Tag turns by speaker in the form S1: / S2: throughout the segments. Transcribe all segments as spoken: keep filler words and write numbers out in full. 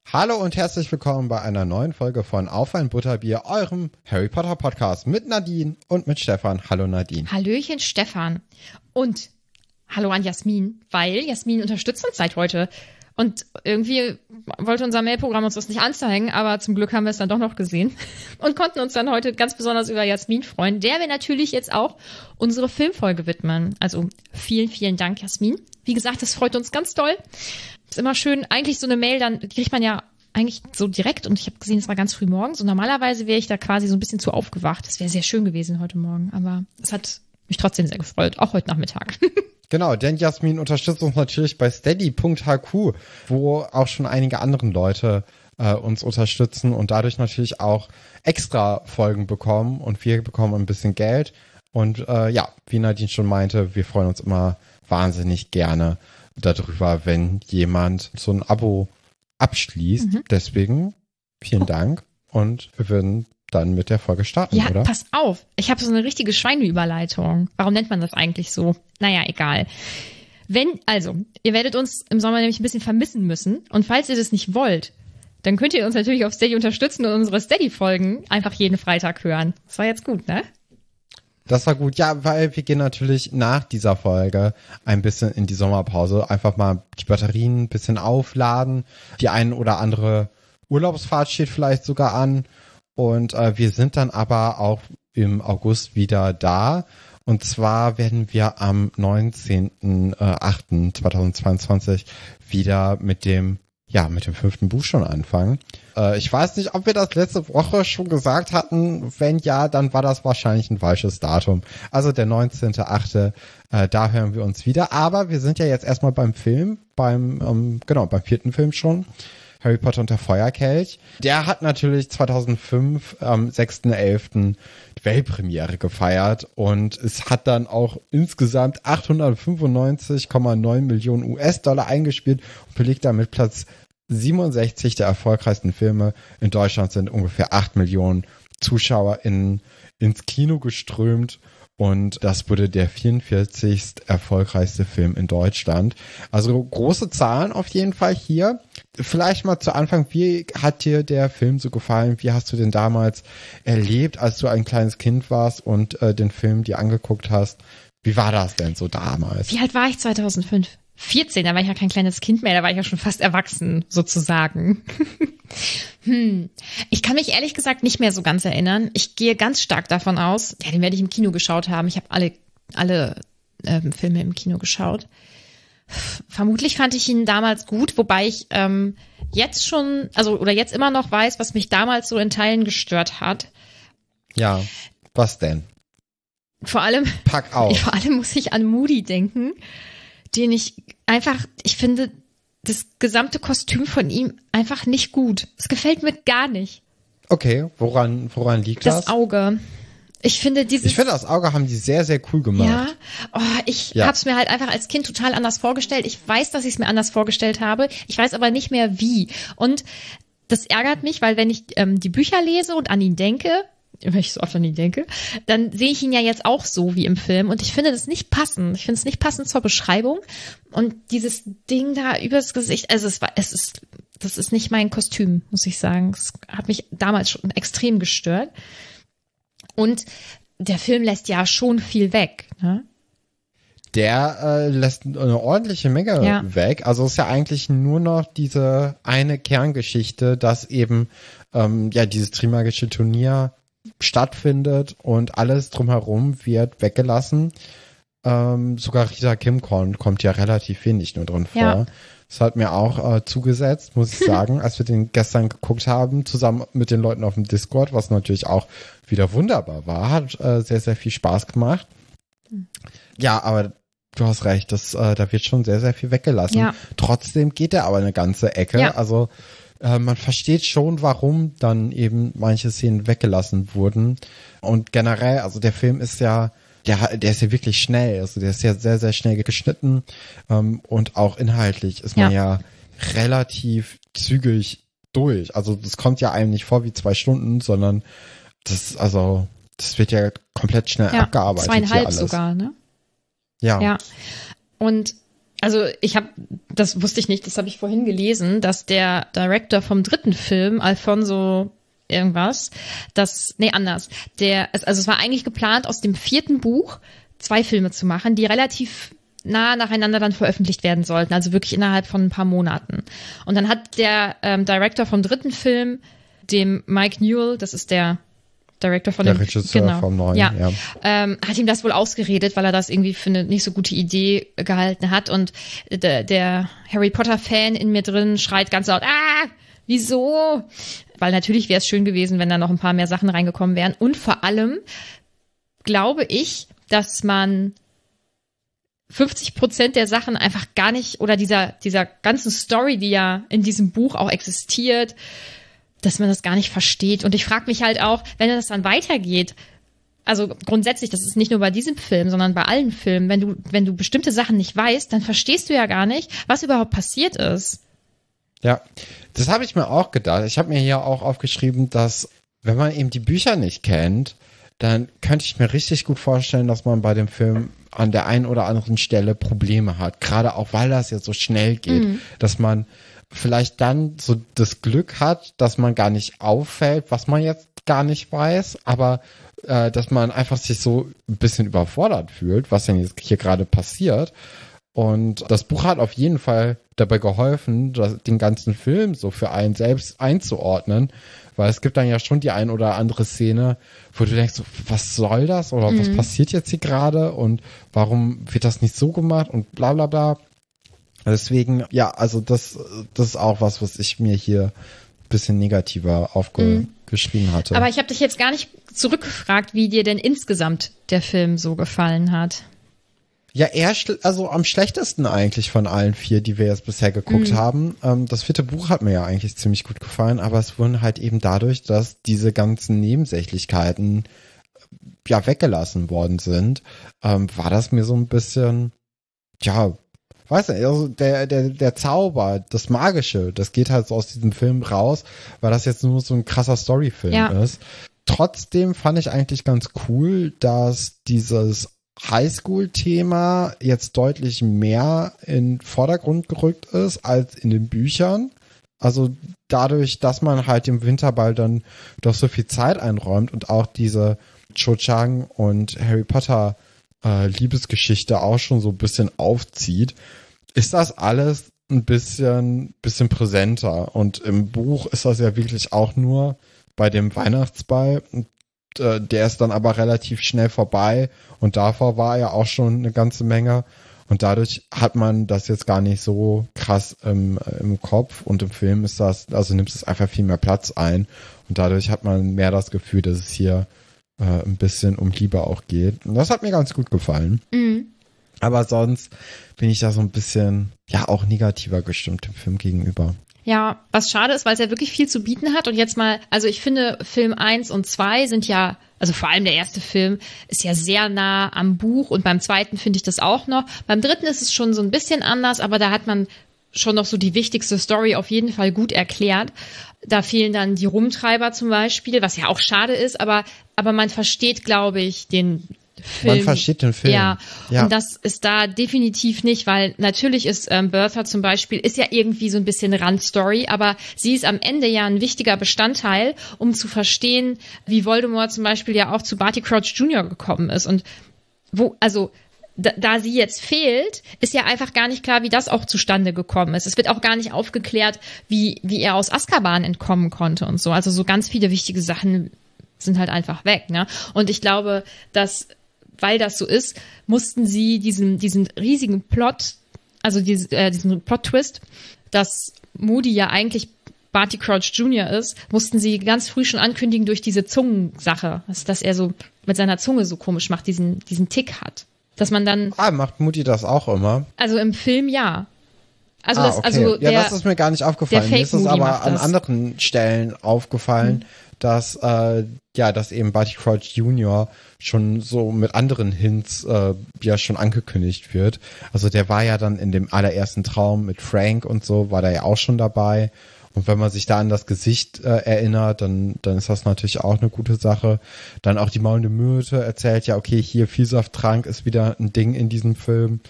S1: Hallo und herzlich willkommen bei einer neuen Folge von Auf ein Butterbier, eurem Harry Potter Podcast mit Nadine und mit Stefan. Hallo Nadine.
S2: Hallöchen Stefan. Und hallo an Jasmin, weil Jasmin unterstützt uns seit heute. Und irgendwie wollte unser Mailprogramm uns das nicht anzeigen, aber zum Glück haben wir es dann doch noch gesehen und konnten uns dann heute ganz besonders über Jasmin freuen, der wir natürlich jetzt auch unsere Filmfolge widmen. Also vielen, vielen Dank, Jasmin. Wie gesagt, das freut uns ganz doll. Ist immer schön, eigentlich so eine Mail, dann die kriegt man ja eigentlich so direkt und ich habe gesehen, es war ganz früh morgens und normalerweise wäre ich da quasi so ein bisschen zu aufgewacht. Das wäre sehr schön gewesen heute Morgen, aber es hat mich trotzdem sehr gefreut, auch heute Nachmittag.
S1: Genau, denn Jasmin unterstützt uns natürlich bei steady punkt h q, wo auch schon einige andere Leute äh, uns unterstützen und dadurch natürlich auch extra Folgen bekommen und wir bekommen ein bisschen Geld. Und äh, ja, wie Nadine schon meinte, wir freuen uns immer wahnsinnig gerne darüber, wenn jemand so ein Abo abschließt. Mhm. Deswegen vielen oh. Dank und wir würden dann mit der Folge starten,
S2: ja,
S1: oder?
S2: Ja, pass auf. Ich habe so eine richtige Schweineüberleitung. Warum nennt man das eigentlich so? Naja, egal. Wenn, also, ihr werdet uns im Sommer nämlich ein bisschen vermissen müssen. Und falls ihr das nicht wollt, dann könnt ihr uns natürlich auf Steady unterstützen und unsere Steady-Folgen einfach jeden Freitag hören. Das war jetzt gut, ne?
S1: Das war gut, ja, weil wir gehen natürlich nach dieser Folge ein bisschen in die Sommerpause. Einfach mal die Batterien ein bisschen aufladen. Die ein oder andere Urlaubsfahrt steht vielleicht sogar an. Und äh, wir sind dann aber auch im August wieder da. Und zwar werden wir am neunzehnten achten zweitausendzweiundzwanzig wieder mit dem, ja, mit dem fünften Buch schon anfangen. Äh, ich weiß nicht, ob wir das letzte Woche schon gesagt hatten. Wenn ja, dann war das wahrscheinlich ein falsches Datum. Also der neunzehnte achte Äh, da hören wir uns wieder. Aber wir sind ja jetzt erstmal beim Film, beim, ähm, genau, beim vierten Film schon. Harry Potter und der Feuerkelch. Der hat natürlich zweitausendfünf am sechsten elften Weltpremiere gefeiert und es hat dann auch insgesamt achthundertfünfundneunzig Komma neun Millionen U S-Dollar eingespielt und belegt damit Platz siebenundsechzig der erfolgreichsten Filme. In Deutschland sind ungefähr acht Millionen Zuschauer in, ins Kino geströmt. Und das wurde der vierundvierzigste erfolgreichste Film in Deutschland. Also große Zahlen auf jeden Fall hier. Vielleicht mal zu Anfang, wie hat dir der Film so gefallen? Wie hast du den damals erlebt, als du ein kleines Kind warst und äh, den Film dir angeguckt hast? Wie war das denn so damals?
S2: Wie alt war ich zweitausendfünf? vierzehn, da war ich ja kein kleines Kind mehr, da war ich ja schon fast erwachsen, sozusagen. hm. Ich kann mich ehrlich gesagt nicht mehr so ganz erinnern. Ich gehe ganz stark davon aus, ja, den werde ich im Kino geschaut haben. Ich habe alle, alle ähm, Filme im Kino geschaut. Vermutlich fand ich ihn damals gut, wobei ich ähm, jetzt schon, also oder jetzt immer noch weiß, was mich damals so in Teilen gestört hat.
S1: Ja, was denn?
S2: Vor allem,
S1: Pack auf.
S2: Vor allem muss ich an Moody denken, den ich einfach, ich finde das gesamte Kostüm von ihm einfach nicht gut. Es gefällt mir gar nicht.
S1: Okay, woran, woran liegt das?
S2: Das Auge. Ich finde dieses.
S1: Ich finde, das Auge haben die sehr, sehr cool gemacht.
S2: Ja, oh, ich ja. habe es mir halt einfach als Kind total anders vorgestellt. Ich weiß, dass ich es mir anders vorgestellt habe. Ich weiß aber nicht mehr wie. Und das ärgert mich, weil wenn ich ähm, die Bücher lese und an ihn denke, wenn ich so oft an ihn denke, dann sehe ich ihn ja jetzt auch so wie im Film und ich finde das nicht passend. Ich finde es nicht passend zur Beschreibung und dieses Ding da übers Gesicht, also es war, es ist, das ist nicht mein Kostüm, muss ich sagen. Es hat mich damals schon extrem gestört und der Film lässt ja schon viel weg, ne?
S1: Der äh, lässt eine ordentliche Menge ja. weg. Also es ist ja eigentlich nur noch diese eine Kerngeschichte, dass eben ähm, ja dieses Trimagische Turnier stattfindet und alles drumherum wird weggelassen. Ähm, sogar Rita Kimcorn kommt ja relativ wenig nur drin vor.
S2: Ja.
S1: Das hat mir auch äh, zugesetzt, muss ich sagen, als wir den gestern geguckt haben, zusammen mit den Leuten auf dem Discord, was natürlich auch wieder wunderbar war. Hat äh, sehr, sehr viel Spaß gemacht. Mhm. Ja, aber du hast recht, das, äh, da wird schon sehr, sehr viel weggelassen.
S2: Ja.
S1: Trotzdem geht er aber eine ganze Ecke.
S2: Ja.
S1: Also äh, man versteht schon, warum dann eben manche Szenen weggelassen wurden. Und generell, also der Film ist ja, der, der ist ja wirklich schnell. Also der ist ja sehr, sehr schnell geschnitten. Ähm, und auch inhaltlich ist man ja, ja relativ zügig durch. Also das kommt ja einem nicht vor wie zwei Stunden, sondern das, also das wird ja komplett schnell
S2: ja,
S1: abgearbeitet.
S2: Zweieinhalb
S1: hier alles.
S2: sogar, ne?
S1: Ja.
S2: Ja. Und Also ich habe, das wusste ich nicht, das habe ich vorhin gelesen, dass der Director vom dritten Film, Alfonso irgendwas, das, nee, anders, der, also es war eigentlich geplant, aus dem vierten Buch zwei Filme zu machen, die relativ nah nacheinander dann veröffentlicht werden sollten, also wirklich innerhalb von ein paar Monaten. Und dann hat der ähm, Director vom dritten Film, dem Mike Newell, das ist der Director von
S1: der
S2: dem
S1: Regisseur
S2: genau,
S1: vom neuen,
S2: ja,
S1: ja.
S2: Ähm, hat ihm das wohl ausgeredet, weil er das irgendwie für eine nicht so gute Idee gehalten hat. Und der, der Harry Potter-Fan in mir drin schreit ganz laut, ah, wieso? Weil natürlich wäre es schön gewesen, wenn da noch ein paar mehr Sachen reingekommen wären. Und vor allem glaube ich, dass man fünfzig Prozent der Sachen einfach gar nicht, oder dieser, dieser ganzen Story, die ja in diesem Buch auch existiert, dass man das gar nicht versteht. Und ich frage mich halt auch, wenn das dann weitergeht, also grundsätzlich, das ist nicht nur bei diesem Film, sondern bei allen Filmen, wenn du, wenn du bestimmte Sachen nicht weißt, dann verstehst du ja gar nicht, was überhaupt passiert ist.
S1: Ja, das habe ich mir auch gedacht. Ich habe mir hier auch aufgeschrieben, dass wenn man eben die Bücher nicht kennt, dann könnte ich mir richtig gut vorstellen, dass man bei dem Film an der einen oder anderen Stelle Probleme hat. Gerade auch, weil das jetzt so schnell geht, mhm. dass man vielleicht dann so das Glück hat, dass man gar nicht auffällt, was man jetzt gar nicht weiß, aber äh, dass man einfach sich so ein bisschen überfordert fühlt, was denn jetzt hier gerade passiert. Und das Buch hat auf jeden Fall dabei geholfen, das, den ganzen Film so für einen selbst einzuordnen, weil es gibt dann ja schon die ein oder andere Szene, wo du denkst, so, was soll das oder mhm. was passiert jetzt hier gerade und warum wird das nicht so gemacht und bla bla bla. Deswegen, ja, also das, das ist auch was, was ich mir hier ein bisschen negativer aufgeschrieben mhm. hatte.
S2: Aber ich habe dich jetzt gar nicht zurückgefragt, wie dir denn insgesamt der Film so gefallen hat.
S1: Ja, eher, schl- also am schlechtesten eigentlich von allen vier, die wir jetzt bisher geguckt mhm. haben. Ähm, das vierte Buch hat mir ja eigentlich ziemlich gut gefallen, aber es wurden halt eben dadurch, dass diese ganzen Nebensächlichkeiten ja weggelassen worden sind, ähm, war das mir so ein bisschen, ja, weiß nicht, also der, der, der Zauber, das Magische, das geht halt so aus diesem Film raus, weil das jetzt nur so ein krasser Storyfilm ja. ist. Trotzdem fand ich eigentlich ganz cool, dass dieses Highschool-Thema jetzt deutlich mehr in den Vordergrund gerückt ist als in den Büchern. Also dadurch, dass man halt dem Winterball dann doch so viel Zeit einräumt und auch diese Cho Chang und Harry Potter äh, Liebesgeschichte auch schon so ein bisschen aufzieht, ist das alles ein bisschen, bisschen präsenter. Und im Buch ist das ja wirklich auch nur bei dem Weihnachtsball. Und, äh, der ist dann aber relativ schnell vorbei. Und davor war ja auch schon eine ganze Menge. Und dadurch hat man das jetzt gar nicht so krass im, im Kopf. Und im Film ist das, also nimmt es einfach viel mehr Platz ein. Und dadurch hat man mehr das Gefühl, dass es hier äh, ein bisschen um Liebe auch geht. Und das hat mir ganz gut gefallen. Mhm. Aber sonst bin ich da so ein bisschen, ja, auch negativer gestimmt dem Film gegenüber.
S2: Ja, was schade ist, weil es ja wirklich viel zu bieten hat. Und jetzt mal, also ich finde, Film eins und zwei sind ja, also vor allem der erste Film ist ja sehr nah am Buch und beim zweiten finde ich das auch noch. Beim dritten ist es schon so ein bisschen anders, aber da hat man schon noch so die wichtigste Story auf jeden Fall gut erklärt. Da fehlen dann die Rumtreiber zum Beispiel, was ja auch schade ist, aber, aber man versteht, glaube ich, den Film.
S1: Man versteht den Film.
S2: Ja, ja, und das ist da definitiv nicht, weil natürlich ist ähm, Bertha zum Beispiel, ist ja irgendwie so ein bisschen Randstory, aber sie ist am Ende ja ein wichtiger Bestandteil, um zu verstehen, wie Voldemort zum Beispiel ja auch zu Barty Crouch Junior gekommen ist. Und wo, also da, da sie jetzt fehlt, ist ja einfach gar nicht klar, wie das auch zustande gekommen ist. Es wird auch gar nicht aufgeklärt, wie, wie er aus Azkaban entkommen konnte und so. Also so ganz viele wichtige Sachen sind halt einfach weg, ne? Und ich glaube, dass weil das so ist, mussten sie diesen, diesen riesigen Plot, also diese, äh, diesen Plot-Twist, dass Moody ja eigentlich Barty Crouch Junior ist, mussten sie ganz früh schon ankündigen durch diese Zungensache, dass, dass er so mit seiner Zunge so komisch macht, diesen, diesen Tick hat. Dass man dann.
S1: Ah, macht Moody das auch immer?
S2: Also im Film ja. Also
S1: ah,
S2: das,
S1: okay.
S2: also
S1: ja,
S2: der,
S1: das ist mir gar nicht aufgefallen. Mir ist es aber an anderen Stellen aufgefallen, hm. dass äh, ja, dass eben Barty Crouch Junior schon so mit anderen Hints äh, ja schon angekündigt wird. Also der war ja dann in dem allerersten Traum mit Frank und so, war der ja auch schon dabei. Und wenn man sich da an das Gesicht äh, erinnert, dann dann ist das natürlich auch eine gute Sache. Dann auch die maulende Myrte erzählt ja, okay, hier Vielsafttrank ist wieder ein Ding in diesem Film.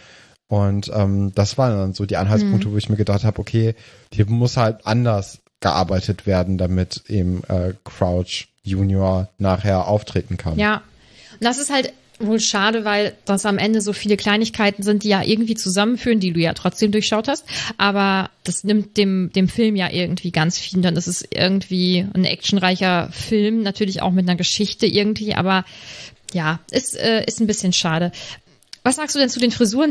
S1: Und ähm, das waren dann so die Anhaltspunkte, mhm. wo ich mir gedacht habe, okay, hier muss halt anders gearbeitet werden, damit eben äh, Crouch Junior nachher auftreten kann.
S2: Ja, und das ist halt wohl schade, weil das am Ende so viele Kleinigkeiten sind, die ja irgendwie zusammenführen, die du ja trotzdem durchschaut hast. Aber das nimmt dem dem Film ja irgendwie ganz viel. Dann ist es irgendwie ein actionreicher Film, natürlich auch mit einer Geschichte irgendwie. Aber ja, ist äh, ist ein bisschen schade. Was sagst du denn zu den Frisuren?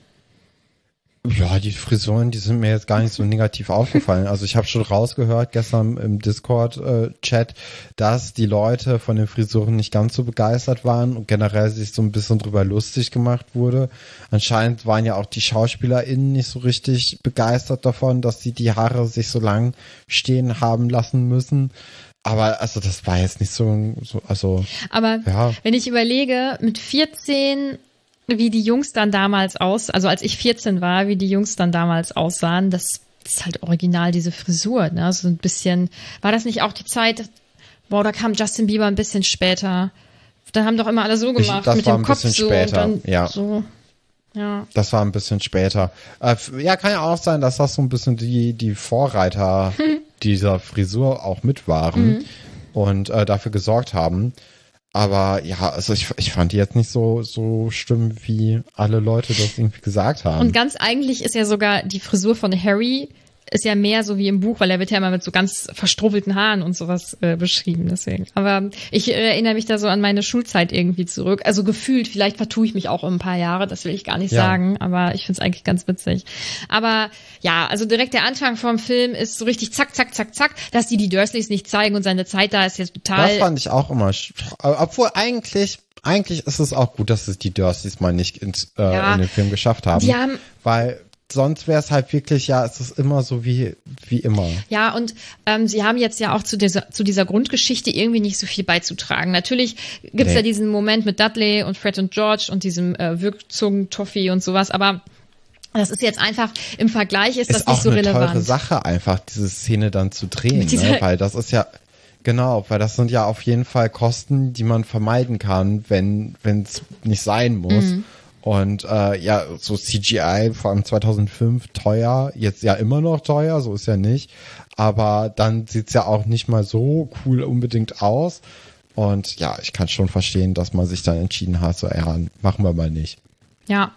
S1: Ja, die Frisuren, die sind mir jetzt gar nicht so negativ aufgefallen. Also ich habe schon rausgehört gestern im Discord-Chat, dass die Leute von den Frisuren nicht ganz so begeistert waren und generell sich so ein bisschen drüber lustig gemacht wurde. Anscheinend waren ja auch die SchauspielerInnen nicht so richtig begeistert davon, dass sie die Haare sich so lang stehen haben lassen müssen. Aber also das war jetzt nicht so, so also.
S2: Aber
S1: ja.
S2: Wenn ich überlege, mit vierzehn wie die Jungs dann damals aus, also als ich vierzehn war, wie die Jungs dann damals aussahen, das ist halt original diese Frisur, ne? So ein bisschen, war das nicht auch die Zeit, boah, da kam Justin Bieber ein bisschen später. Da haben doch immer alle so gemacht,
S1: ich, das
S2: mit
S1: war
S2: dem
S1: ein
S2: Kopf
S1: bisschen
S2: so
S1: später,
S2: und dann
S1: ja.
S2: so. Ja.
S1: Das war ein bisschen später. Äh, ja, kann ja auch sein, dass das so ein bisschen die, die Vorreiter dieser Frisur auch mit waren mhm. und äh, dafür gesorgt haben. Aber ja, also ich, ich fand die jetzt nicht so, so schlimm, wie alle Leute das irgendwie gesagt haben.
S2: Und ganz eigentlich ist ja sogar die Frisur von Harry ist ja mehr so wie im Buch, weil er wird ja immer mit so ganz verstrubbelten Haaren und sowas äh, beschrieben, deswegen. Aber ich äh, erinnere mich da so an meine Schulzeit irgendwie zurück. Also gefühlt, vielleicht vertue ich mich auch um ein paar Jahre, das will ich gar nicht ja. sagen, aber ich finde es eigentlich ganz witzig. Aber ja, also direkt der Anfang vom Film ist so richtig zack, zack, zack, zack, dass die die Dursleys nicht zeigen und seine Zeit da ist jetzt total...
S1: Das fand ich auch immer... Obwohl eigentlich... Eigentlich ist es auch gut, dass es die Dursleys mal nicht ins, äh, ja. in den Film geschafft haben.
S2: Die haben
S1: weil... Sonst wäre es halt wirklich, ja, es ist immer so wie wie immer.
S2: Ja, und ähm, sie haben jetzt ja auch zu dieser zu dieser Grundgeschichte irgendwie nicht so viel beizutragen. Natürlich gibt's nee. ja diesen Moment mit Dudley und Fred und George und diesem äh, Wirkzungen-Toffee und sowas, aber das ist jetzt einfach, im Vergleich ist, ist das nicht so relevant. Ist auch eine teure
S1: Sache, einfach diese Szene dann zu drehen, ne? Weil das ist ja, genau, weil das sind ja auf jeden Fall Kosten, die man vermeiden kann, wenn wenn es nicht sein muss. Mhm. Und äh, ja, so C G I, vor allem zweitausendfünf, teuer, jetzt ja immer noch teuer, so ist ja nicht, aber dann sieht's ja auch nicht mal so cool unbedingt aus. Und ja, ich kann schon verstehen, dass man sich dann entschieden hat, so, ja, machen wir mal nicht.
S2: Ja.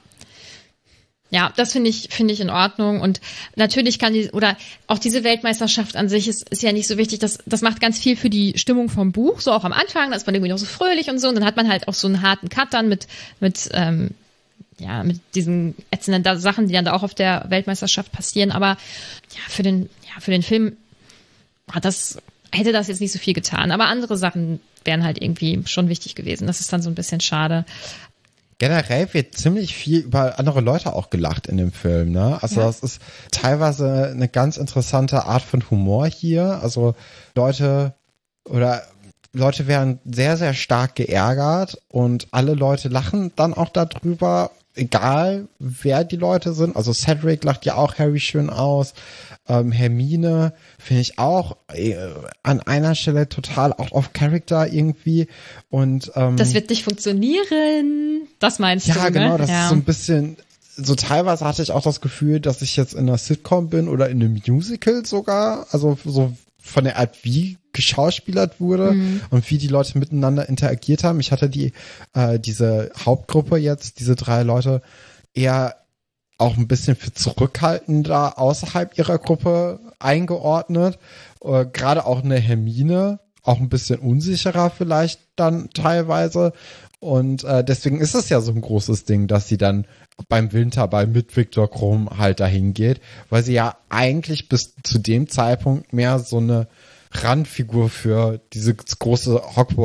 S2: Ja, das finde ich, finde ich in Ordnung. Und natürlich kann die, oder auch diese Weltmeisterschaft an sich ist, ist ja nicht so wichtig. Das, das macht ganz viel für die Stimmung vom Buch, so auch am Anfang, da ist man irgendwie noch so fröhlich und so. Und dann hat man halt auch so einen harten Cut dann mit, mit, ähm, ja, mit diesen ätzenden Sachen, die dann da auch auf der Weltmeisterschaft passieren. Aber ja, für den, ja, für den Film hat das, hätte das jetzt nicht so viel getan. Aber andere Sachen wären halt irgendwie schon wichtig gewesen. Das ist dann so ein bisschen schade.
S1: Generell wird ziemlich viel über andere Leute auch gelacht in dem Film, ne? Also ja. das ist teilweise eine ganz interessante Art von Humor hier. Also Leute oder Leute werden sehr, sehr stark geärgert und alle Leute lachen dann auch darüber, egal wer die Leute sind. Also Cedric lacht ja auch Harry schön aus. Ähm, Hermine finde ich auch äh, an einer Stelle total out of character irgendwie. Und ähm,
S2: das wird nicht funktionieren. Das meinst
S1: ja,
S2: du, ne?
S1: Genau, das
S2: ja.
S1: ist so ein bisschen, so teilweise hatte ich auch das Gefühl, dass ich jetzt in einer Sitcom bin oder in einem Musical sogar. Also so von der Art, wie geschauspielert wurde mhm. und wie die Leute miteinander interagiert haben. Ich hatte die äh, diese Hauptgruppe jetzt, diese drei Leute, eher auch ein bisschen für zurückhaltender außerhalb ihrer Gruppe eingeordnet. Äh, gerade auch eine Hermine, auch ein bisschen unsicherer vielleicht dann teilweise. Und äh, deswegen ist es ja so ein großes Ding, dass sie dann beim Winterball mit Viktor Krumm halt dahin geht, weil sie ja eigentlich bis zu dem Zeitpunkt mehr so eine Randfigur für diese große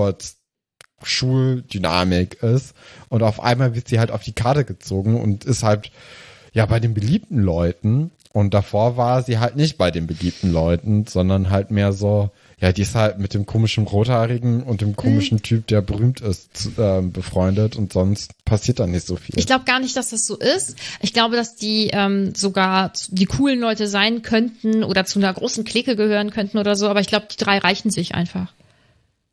S1: Hogwarts-Schuldynamik ist. Und auf einmal wird sie halt auf die Karte gezogen und ist halt ja bei den beliebten Leuten. Und davor war sie halt nicht bei den beliebten Leuten, sondern halt mehr so, ja, die ist halt mit dem komischen Rothaarigen und dem komischen hm. Typ, der berühmt ist, äh, befreundet und sonst passiert da nicht so viel.
S2: Ich glaube gar nicht, dass das so ist. Ich glaube, dass die ähm, sogar die coolen Leute sein könnten oder zu einer großen Clique gehören könnten oder so, aber ich glaube, die drei reichen sich einfach.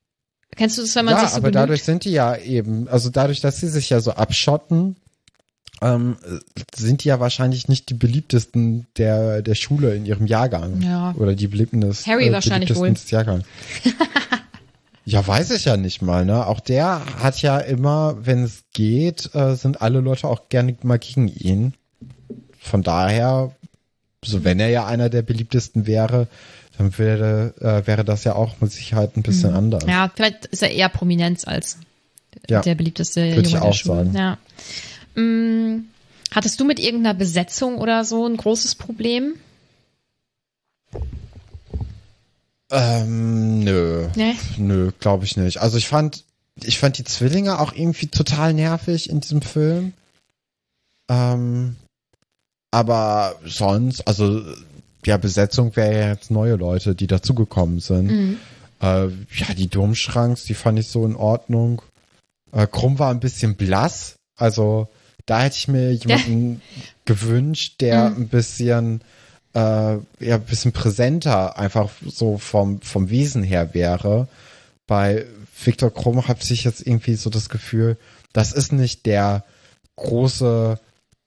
S2: Kennst du das, wenn man
S1: ja,
S2: sich so
S1: aber
S2: genügt?
S1: Dadurch sind die ja eben, also dadurch, dass sie sich ja so abschotten, ähm, sind die ja wahrscheinlich nicht die beliebtesten der, der Schule in ihrem Jahrgang.
S2: Ja.
S1: Oder die beliebtesten,
S2: Harry
S1: äh,
S2: wahrscheinlich
S1: beliebtesten
S2: wohl.
S1: des Jahrgangs. Ja, weiß ich ja nicht mal, ne? Auch der hat ja immer, wenn es geht, äh, sind alle Leute auch gerne mal gegen ihn. Von daher, so wenn er ja einer der beliebtesten wäre, dann wäre, äh, wäre das ja auch mit Sicherheit ein bisschen
S2: Mhm.
S1: anders.
S2: Ja, vielleicht ist er eher Prominenz als
S1: Ja,
S2: der beliebteste
S1: würde
S2: Junge
S1: ich
S2: der
S1: auch
S2: Schule.
S1: sagen.
S2: Ja. Mm, hattest du mit irgendeiner Besetzung oder so ein großes Problem?
S1: Ähm, nö.
S2: Nee?
S1: Nö, glaube ich nicht. Also ich fand, ich fand die Zwillinge auch irgendwie total nervig in diesem Film. Ähm, aber sonst, also ja, Besetzung wäre ja jetzt neue Leute, die dazugekommen sind.
S2: Mhm.
S1: Äh, ja, die Durmschranks, die fand ich so in Ordnung. Äh, Krumm war ein bisschen blass. Also da hätte ich mir jemanden gewünscht, der
S2: Mhm.
S1: ein bisschen äh, ja, ein bisschen präsenter einfach so vom, vom Wesen her wäre. Bei Viktor Krumm habe ich jetzt irgendwie so das Gefühl, das ist nicht der große,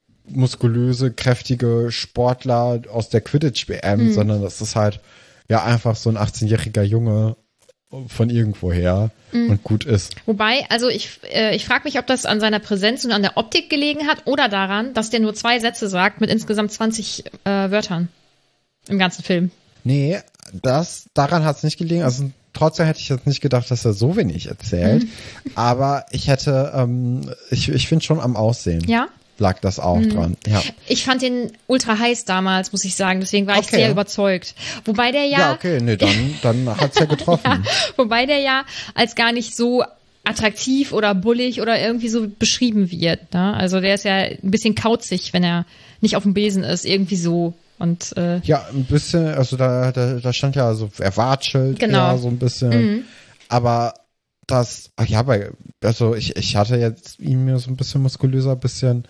S1: muskulöse, kräftige Sportler aus der Quidditch-W M,
S2: Mhm.
S1: sondern das ist halt ja einfach so ein achtzehnjähriger Junge von irgendwoher
S2: Mhm.
S1: und gut ist.
S2: Wobei, also ich, äh, ich frage mich, ob das an seiner Präsenz und an der Optik gelegen hat oder daran, dass der nur zwei Sätze sagt mit insgesamt zwanzig äh, Wörtern im ganzen Film.
S1: Nee, das, daran hat es nicht gelegen. Also trotzdem hätte ich jetzt nicht gedacht, dass er so wenig erzählt.
S2: Mhm.
S1: Aber ich hätte, ähm, ich, ich finde schon am Aussehen
S2: Ja?
S1: lag das auch
S2: Mhm.
S1: dran. Ja.
S2: Ich fand den ultra heiß damals, muss ich sagen. Deswegen war ich
S1: Okay.
S2: sehr überzeugt. Wobei der ja,
S1: Ja, okay, nee, dann, dann hat's ja getroffen.
S2: wobei der ja als gar nicht so attraktiv oder bullig oder irgendwie so beschrieben wird. Ne? Also der ist ja ein bisschen kauzig, wenn er nicht auf dem Besen ist, irgendwie so. Und äh,
S1: Ja, ein bisschen, also da, da, da stand ja so, er watschelt,
S2: Genau.
S1: ja, so ein bisschen.
S2: mhm.
S1: Aber das, ach ja, bei, also ich, ich hatte jetzt ihn mir so ein bisschen muskulöser, bisschen,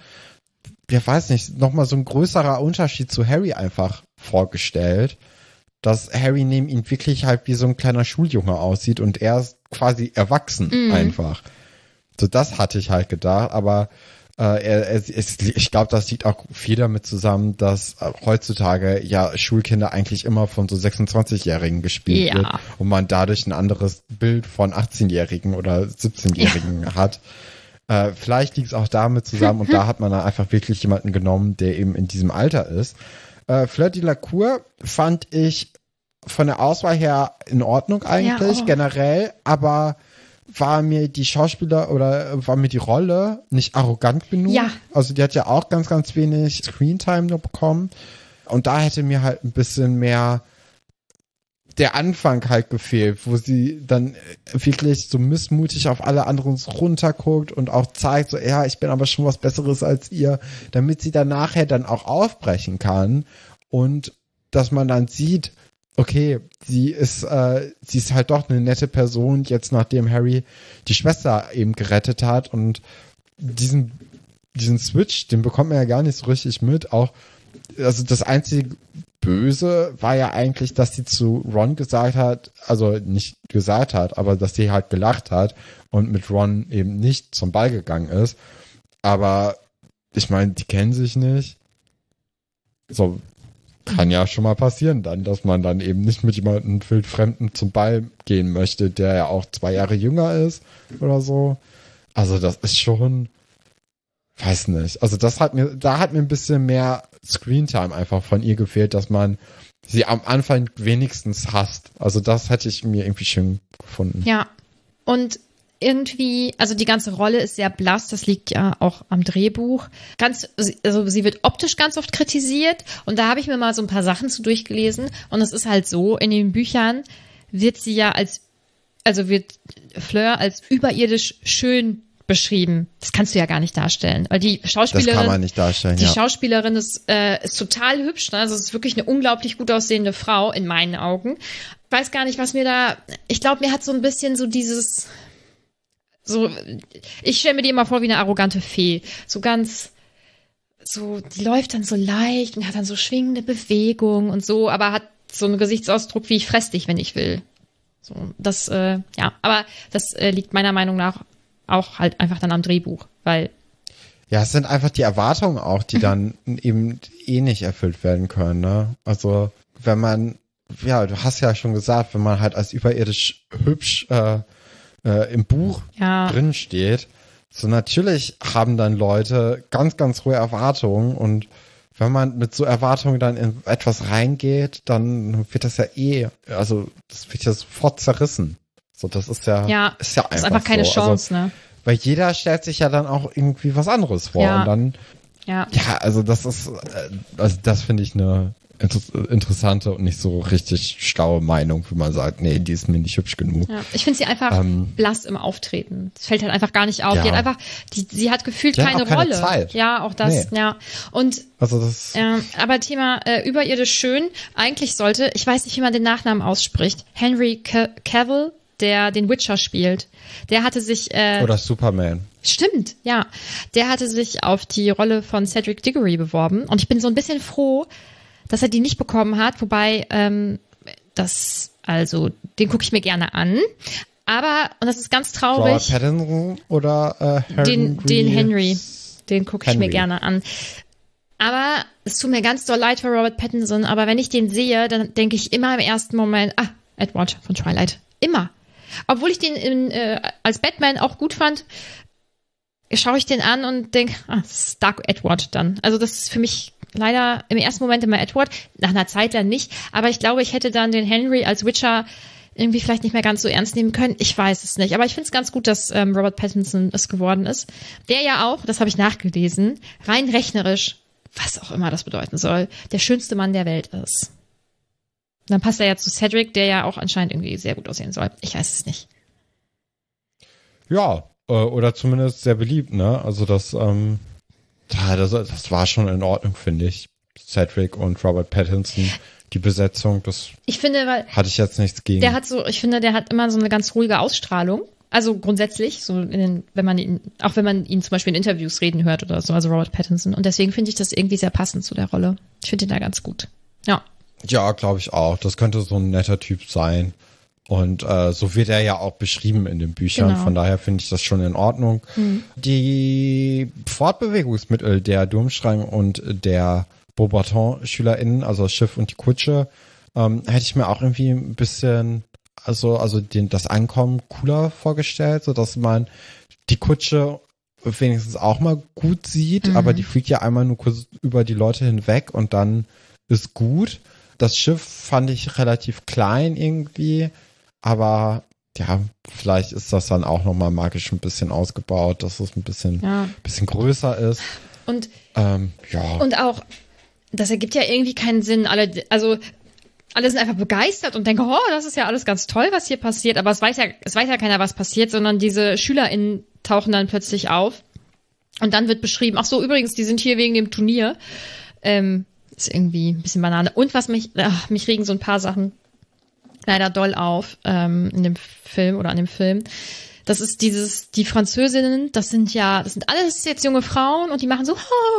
S1: ja, weiß nicht, nochmal so ein größerer Unterschied zu Harry einfach vorgestellt, dass Harry neben ihm wirklich halt wie so ein kleiner Schuljunge aussieht und er ist quasi erwachsen
S2: Mhm.
S1: einfach. So, das hatte ich halt gedacht, aber äh, er, er, es, ich glaube, das liegt auch viel damit zusammen, dass äh, heutzutage ja Schulkinder eigentlich immer von so sechsundzwanzigjährigen gespielt
S2: Ja.
S1: wird und man dadurch ein anderes Bild von achtzehnjährigen oder siebzehnjährigen hat. Äh, vielleicht liegt es auch damit zusammen und da hat man dann einfach wirklich jemanden genommen, der eben in diesem Alter ist. Äh, Fleur Delacour fand ich von der Auswahl her in Ordnung eigentlich,
S2: Ja, oh.
S1: generell, aber war mir die Schauspieler oder war mir die Rolle nicht arrogant genug.
S2: Ja.
S1: Also die hat ja auch ganz, ganz wenig Screentime nur bekommen. Und da hätte mir halt ein bisschen mehr der Anfang halt gefehlt, wo sie dann wirklich so missmutig auf alle anderen runterguckt und auch zeigt, so, ja, ich bin aber schon was Besseres als ihr, damit sie dann nachher dann auch aufbrechen kann und dass man dann sieht, okay, sie ist, äh, sie ist halt doch eine nette Person, jetzt nachdem Harry die Schwester eben gerettet hat und diesen, diesen Switch, den bekommt man ja gar nicht so richtig mit, auch, also das einzige Böse war ja eigentlich, dass sie zu Ron gesagt hat, also nicht gesagt hat, aber dass sie halt gelacht hat und mit Ron eben nicht zum Ball gegangen ist. Aber ich meine, die kennen sich nicht. So, kann ja schon mal passieren dann, dass man dann eben nicht mit jemandem wildfremden zum Ball gehen möchte, der ja auch zwei Jahre jünger ist oder so. Also das ist schon, weiß nicht. Also das hat mir, da hat mir ein bisschen mehr Screentime einfach von ihr gefehlt, dass man sie am Anfang wenigstens hasst. Also das hätte ich mir irgendwie schön gefunden.
S2: Ja, und irgendwie, also die ganze Rolle ist sehr blass, das liegt ja auch am Drehbuch. Ganz, also sie wird optisch ganz oft kritisiert und da habe ich mir mal so ein paar Sachen zu durchgelesen und es ist halt so, in den Büchern wird sie ja als, also wird Fleur als überirdisch schön beschrieben. Das kannst du ja gar nicht darstellen, weil die Schauspielerin,
S1: Das kann man nicht darstellen,
S2: die
S1: ja.
S2: Schauspielerin ist, äh, ist total hübsch, ne? Also es ist wirklich eine unglaublich gut aussehende Frau in meinen Augen. Ich weiß gar nicht, was mir da, ich glaube, mir hat so ein bisschen so dieses, so, ich stelle mir die immer vor wie eine arrogante Fee. So ganz, so, die läuft dann so leicht und hat dann so schwingende Bewegungen und so, aber hat so einen Gesichtsausdruck wie ich fress dich, wenn ich will. So, das, äh, ja, aber das äh, liegt meiner Meinung nach auch halt einfach dann am Drehbuch, weil
S1: Ja, es sind einfach die Erwartungen auch, die dann eben eh nicht erfüllt werden können, ne? Also, wenn man, ja, du hast ja schon gesagt, wenn man halt als überirdisch hübsch äh, äh, im Buch
S2: ja.
S1: drin steht, so natürlich haben dann Leute ganz, ganz hohe Erwartungen und wenn man mit so Erwartungen dann in etwas reingeht, dann wird das ja eh, also das wird ja sofort zerrissen. So, das ist ja,
S2: ja
S1: ist ja einfach,
S2: ist einfach keine
S1: so.
S2: Chance,
S1: also,
S2: ne?
S1: Weil jeder stellt sich ja dann auch irgendwie was anderes vor.
S2: Ja.
S1: Und dann,
S2: ja.
S1: ja, also das ist, also das finde ich eine inter- interessante und nicht so richtig schlaue Meinung, wenn man sagt, nee, die ist mir nicht hübsch genug.
S2: Ja. Ich finde sie einfach
S1: ähm,
S2: blass im Auftreten. Das fällt halt einfach gar nicht auf.
S1: Ja.
S2: Die hat einfach, die, sie hat gefühlt
S1: Die hat
S2: keine,
S1: auch keine
S2: Rolle.
S1: Zeit.
S2: Ja, auch das,
S1: Nee.
S2: ja. Und
S1: Also das,
S2: Ähm, aber Thema äh, überirdisch schön, eigentlich sollte, ich weiß nicht, wie man den Nachnamen ausspricht, Henry Ca- Cavill, der den Witcher spielt, der hatte sich... Äh,
S1: oder Superman.
S2: Stimmt, ja. Der hatte sich auf die Rolle von Cedric Diggory beworben und ich bin so ein bisschen froh, dass er die nicht bekommen hat, wobei ähm, das, also, den gucke ich mir gerne an. Aber, und das ist ganz traurig...
S1: Robert Pattinson oder äh, Henry?
S2: Den, den Henry, den gucke ich
S1: Henry.
S2: mir gerne an. Aber es tut mir ganz doll leid für Robert Pattinson, aber wenn ich den sehe, dann denke ich immer im ersten Moment, ah, Edward von Twilight. Immer. Obwohl ich den in, äh, als Batman auch gut fand, schaue ich den an und denke, ah, das ist Dark Edward dann. Also das ist für mich leider im ersten Moment immer Edward, nach einer Zeit dann nicht. Aber ich glaube, ich hätte dann den Henry als Witcher irgendwie vielleicht nicht mehr ganz so ernst nehmen können. Ich weiß es nicht. Aber ich finde es ganz gut, dass ähm, Robert Pattinson es geworden ist. Der ja auch, das habe ich nachgelesen, rein rechnerisch, was auch immer das bedeuten soll, der schönste Mann der Welt ist. Und dann passt er ja zu Cedric, der ja auch anscheinend irgendwie sehr gut aussehen soll. Ich weiß es nicht.
S1: Ja, äh, oder zumindest sehr beliebt, ne? Also das, ähm, ja, das, das war schon in Ordnung, finde ich. Cedric und Robert Pattinson, die Besetzung, das
S2: Ich finde, weil
S1: hatte ich jetzt nichts gegen.
S2: der hat so, ich finde, der hat immer so eine ganz ruhige Ausstrahlung. Also grundsätzlich, so in den, wenn man ihn, auch wenn man ihn zum Beispiel in Interviews reden hört oder so, also Robert Pattinson. Und deswegen finde ich das irgendwie sehr passend zu der Rolle. Ich finde ihn da ganz gut. Ja.
S1: Ja, glaube ich auch. Das könnte so ein netter Typ sein. Und äh, so wird er ja auch beschrieben in den Büchern.
S2: Genau.
S1: Von daher finde ich das schon in Ordnung.
S2: Mhm.
S1: Die Fortbewegungsmittel der Durmstrang und der Beauxbaton-SchülerInnen, also das Schiff und die Kutsche, ähm, hätte ich mir auch irgendwie ein bisschen, also also den, das Ankommen cooler vorgestellt, so dass man die Kutsche wenigstens auch mal gut sieht,
S2: Mhm.
S1: aber die fliegt ja einmal nur kurz über die Leute hinweg und dann ist gut. Das Schiff fand ich relativ klein irgendwie, aber ja, vielleicht ist das dann auch nochmal magisch ein bisschen ausgebaut, dass es ein bisschen,
S2: Ja.
S1: bisschen größer ist.
S2: Und,
S1: Ähm, ja.
S2: und auch, das ergibt ja irgendwie keinen Sinn. Alle, also, alle sind einfach begeistert und denken, oh, das ist ja alles ganz toll, was hier passiert. Aber es weiß ja, es weiß ja keiner, was passiert, sondern diese SchülerInnen tauchen dann plötzlich auf. Und dann wird beschrieben, ach so, übrigens, die sind hier wegen dem Turnier. Ähm, ist irgendwie ein bisschen Banane. Und was mich, ach, mich regen so ein paar Sachen leider doll auf, ähm, in dem Film oder an dem Film. Das ist dieses, die Französinnen, das sind ja, das sind alles jetzt junge Frauen und die machen so,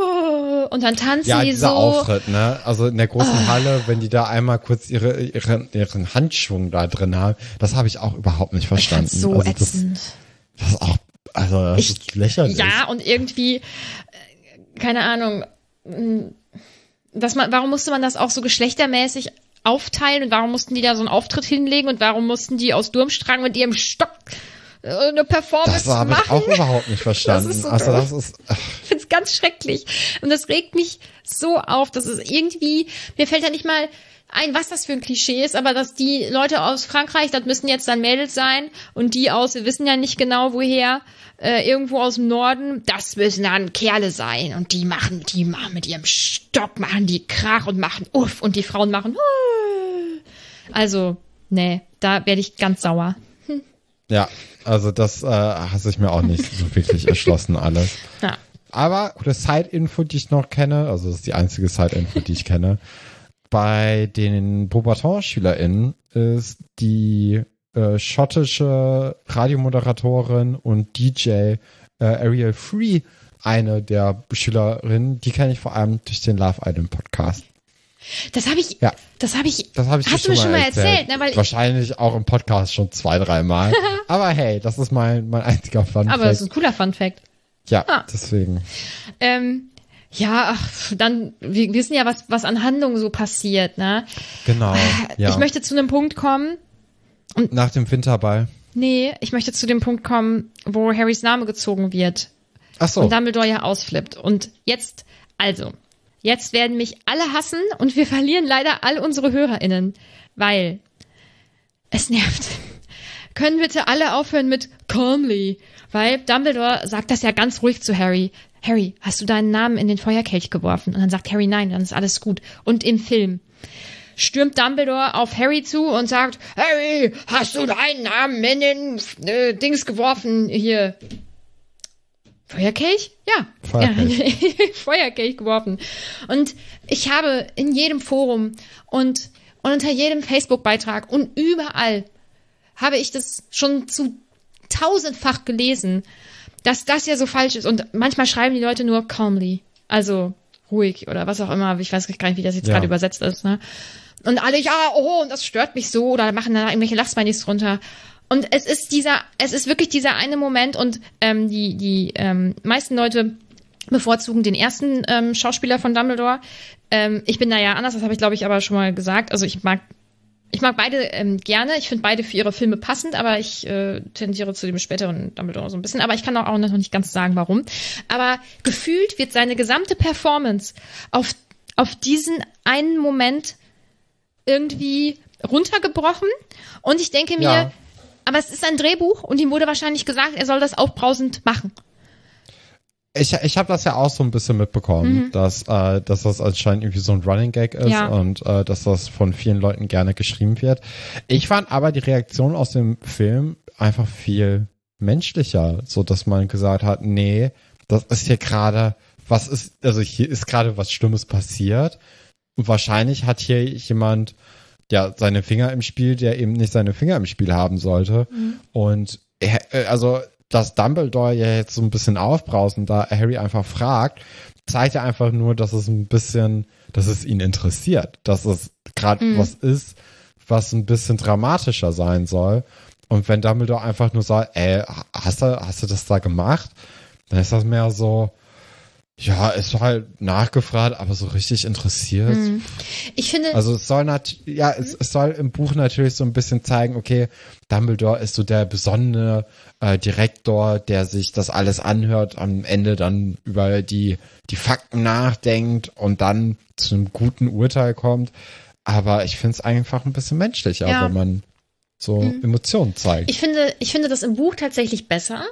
S2: oh, und dann tanzen
S1: Ja,
S2: die
S1: dieser
S2: so.
S1: Auftritt, ne? Also in der großen Halle, wenn die da einmal kurz ihre, ihre, ihren Handschwung da drin haben, das habe ich auch überhaupt nicht
S2: Ich
S1: verstanden.
S2: fand's so
S1: also das,
S2: ätzend.
S1: das ist auch, also das
S2: Ich-
S1: ist lächerlich.
S2: Ja, und irgendwie, äh, keine Ahnung, mh, dass man, warum musste man das auch so geschlechtermäßig aufteilen und warum mussten die da so einen Auftritt hinlegen und warum mussten die aus Durmstrang mit ihrem Stock äh, eine Performance
S1: Das habe ich
S2: machen?
S1: auch überhaupt nicht verstanden.
S2: Das ist so
S1: also
S2: doof.
S1: das ist, ach,
S2: Ich find's ganz schrecklich. Und das regt mich so auf, dass es irgendwie, mir fällt ja nicht mal ein, was das für ein Klischee ist, aber dass die Leute aus Frankreich, das müssen jetzt dann Mädels sein und die aus, wir wissen ja nicht genau woher, äh, irgendwo aus dem Norden, das müssen dann Kerle sein und die machen, die machen mit ihrem Stock, machen die Krach und machen Uff und die Frauen machen Huah. Also, nee, da werde ich ganz sauer.
S1: ja, also das äh, hat sich mir auch nicht so wirklich erschlossen alles.
S2: Ja.
S1: Aber gute Side-Info, die ich noch kenne, also das ist die einzige Side-Info, die ich kenne, bei den Beauxbaton-SchülerInnen ist die äh, schottische Radiomoderatorin und D J äh, Ariel Free eine der Schülerinnen, die kenne ich vor allem durch den Love Island Podcast.
S2: Das habe ich,
S1: Ja.
S2: das habe ich,
S1: Das habe ich dir
S2: hast du mir schon mal erzählt, ne? Weil
S1: Wahrscheinlich auch im Podcast schon zwei, dreimal. Aber hey, das ist mein, mein einziger Fun
S2: aber das ist
S1: Fact.
S2: ein cooler Fun Fact.
S1: Ja,
S2: Ah.
S1: deswegen.
S2: Ähm, ja, ach, dann, wir wissen ja, was, was an Handlungen so passiert, ne?
S1: Genau. Ja.
S2: Ich möchte zu einem Punkt kommen.
S1: Nach dem Winterball.
S2: Nee, ich möchte zu dem Punkt kommen, wo Harrys Name gezogen wird.
S1: Ach so.
S2: Und Dumbledore ja ausflippt. Und jetzt, also, jetzt werden mich alle hassen und wir verlieren leider all unsere HörerInnen. Weil es nervt. Können bitte alle aufhören mit calmly? Weil Dumbledore sagt das ja ganz ruhig zu Harry. Harry, hast du deinen Namen in den Feuerkelch geworfen? Und dann sagt Harry, nein, dann ist alles gut. Und im Film stürmt Dumbledore auf Harry zu und sagt, Harry, hast du deinen Namen in den äh, Dings geworfen? Hier. Feuerkelch? Ja.
S1: Feuerkelch.
S2: Ja. Feuerkelch geworfen. Und ich habe in jedem Forum und, und unter jedem Facebook-Beitrag und überall habe ich das schon zu tausendfach gelesen, dass das ja so falsch ist. Und manchmal schreiben die Leute nur calmly, also ruhig oder was auch immer. Ich weiß gar nicht, wie das jetzt
S1: Ja.
S2: gerade übersetzt ist. Ne? Und alle, ja, oh, und das stört mich so oder machen da irgendwelche Lachsmilies drunter. Und es ist dieser, es ist wirklich dieser eine Moment und ähm, die die ähm, meisten Leute bevorzugen den ersten ähm, Schauspieler von Dumbledore. Ähm, ich bin da ja anders, das habe ich glaube ich aber schon mal gesagt. Also ich mag Ich mag beide ähm, gerne. Ich finde beide für ihre Filme passend, aber ich äh, tendiere zu dem späteren Dumbledore so ein bisschen. Aber ich kann auch, auch noch nicht ganz sagen, warum. Aber gefühlt wird seine gesamte Performance auf, auf diesen einen Moment irgendwie runtergebrochen. Und ich denke mir,
S1: Ja.
S2: aber es ist ein Drehbuch und ihm wurde wahrscheinlich gesagt, er soll das aufbrausend machen.
S1: Ich, ich habe das ja auch so ein bisschen mitbekommen,
S2: Mhm.
S1: dass, äh, dass das anscheinend irgendwie so ein Running Gag ist
S2: Ja.
S1: und äh, dass das von vielen Leuten gerne geschrieben wird. Ich fand aber die Reaktion aus dem Film einfach viel menschlicher, so dass man gesagt hat, nee, das ist hier gerade, was ist, also hier ist gerade was Schlimmes passiert und wahrscheinlich hat hier jemand ja seine Finger im Spiel, der eben nicht seine Finger im Spiel haben sollte.
S2: Mhm.
S1: Und er, äh, also dass Dumbledore ja jetzt so ein bisschen aufbrausen, da Harry einfach fragt, zeigt ja einfach nur, dass es ein bisschen, dass es ihn interessiert, dass es gerade
S2: Mhm.
S1: was ist, was ein bisschen dramatischer sein soll. Und wenn Dumbledore einfach nur sagt, ey, hast du, hast du das da gemacht? Dann ist das mehr so, ja, ist halt nachgefragt, aber so richtig interessiert.
S2: Mhm. Ich finde,
S1: Also es soll nat ja, es, es soll im Buch natürlich so ein bisschen zeigen, okay, Dumbledore ist so der besondere äh, Direktor, der sich das alles anhört, am Ende dann über die die Fakten nachdenkt und dann zu einem guten Urteil kommt. Aber ich finde es einfach ein bisschen menschlicher,
S2: Ja.
S1: wenn man so
S2: Mhm.
S1: Emotionen zeigt.
S2: Ich finde, ich finde das im Buch tatsächlich besser,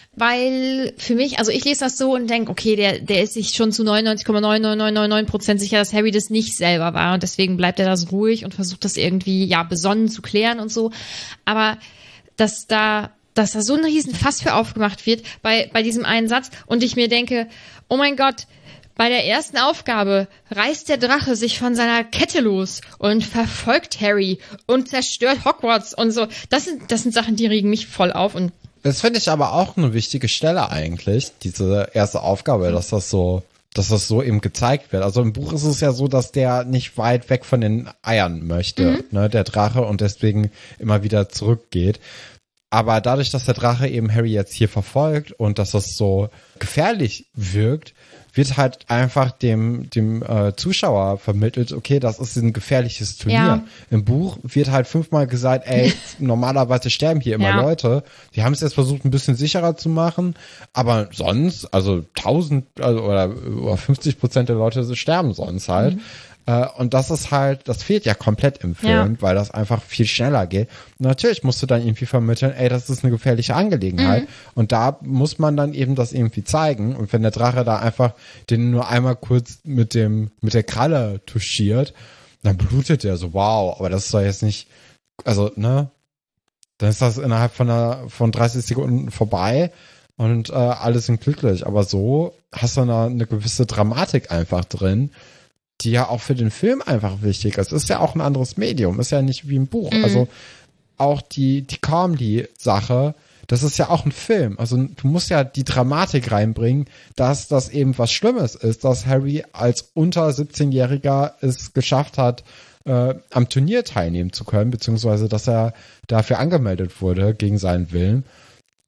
S2: weil für mich, also ich lese das so und denke, okay, der, der ist sich schon zu neunundneunzig Komma neun neun neun neun neun Prozent sicher, dass Harry das nicht selber war und deswegen bleibt er das ruhig und versucht das irgendwie, ja, besonnen zu klären und so. Aber dass da, dass da so ein riesen Fass für aufgemacht wird bei, bei diesem einen Satz und ich mir denke, oh mein Gott, bei der ersten Aufgabe reißt der Drache sich von seiner Kette los und verfolgt Harry und zerstört Hogwarts und so. Das sind, das sind Sachen, die regen mich voll auf und
S1: Das finde ich aber auch eine wichtige Stelle eigentlich, diese erste Aufgabe, dass das so, dass das so eben gezeigt wird. Also im Buch ist es ja so, dass der nicht weit weg von den Eiern möchte,
S2: Mhm.
S1: ne, der Drache, und deswegen immer wieder zurückgeht. Aber dadurch, dass der Drache eben Harry jetzt hier verfolgt und dass das so gefährlich wirkt, wird halt einfach dem dem äh, Zuschauer vermittelt, okay, das ist ein gefährliches Turnier.
S2: Ja.
S1: Im Buch wird halt fünfmal gesagt, ey, normalerweise sterben hier immer
S2: Ja.
S1: Leute. Die haben es jetzt versucht, ein bisschen sicherer zu machen, aber sonst, also tausend also, oder, oder fünfzig Prozent der Leute sterben sonst halt.
S2: Mhm.
S1: Äh, und das ist halt, das fehlt ja komplett im Film,
S2: Ja.
S1: weil das einfach viel schneller geht. Und natürlich musst du dann irgendwie vermitteln, ey, das ist eine gefährliche Angelegenheit.
S2: Mhm.
S1: Und da muss man dann eben das irgendwie zeigen. Und wenn der Drache da einfach den nur einmal kurz mit dem, mit der Kralle touchiert, dann blutet der so, wow, aber das ist doch jetzt nicht, also, ne, dann ist das innerhalb von einer, von dreißig Sekunden vorbei und äh, alle sind glücklich. Aber so hast du eine, eine gewisse Dramatik einfach drin, die ja auch für den Film einfach wichtig ist. Es ist ja auch ein anderes Medium, ist ja nicht wie ein Buch.
S2: Mhm.
S1: Also auch die, die Calmly-Sache, das ist ja auch ein Film. Also du musst ja die Dramatik reinbringen, dass das eben was Schlimmes ist, dass Harry als unter siebzehnjähriger es geschafft hat, äh, am Turnier teilnehmen zu können, beziehungsweise dass er dafür angemeldet wurde gegen seinen Willen.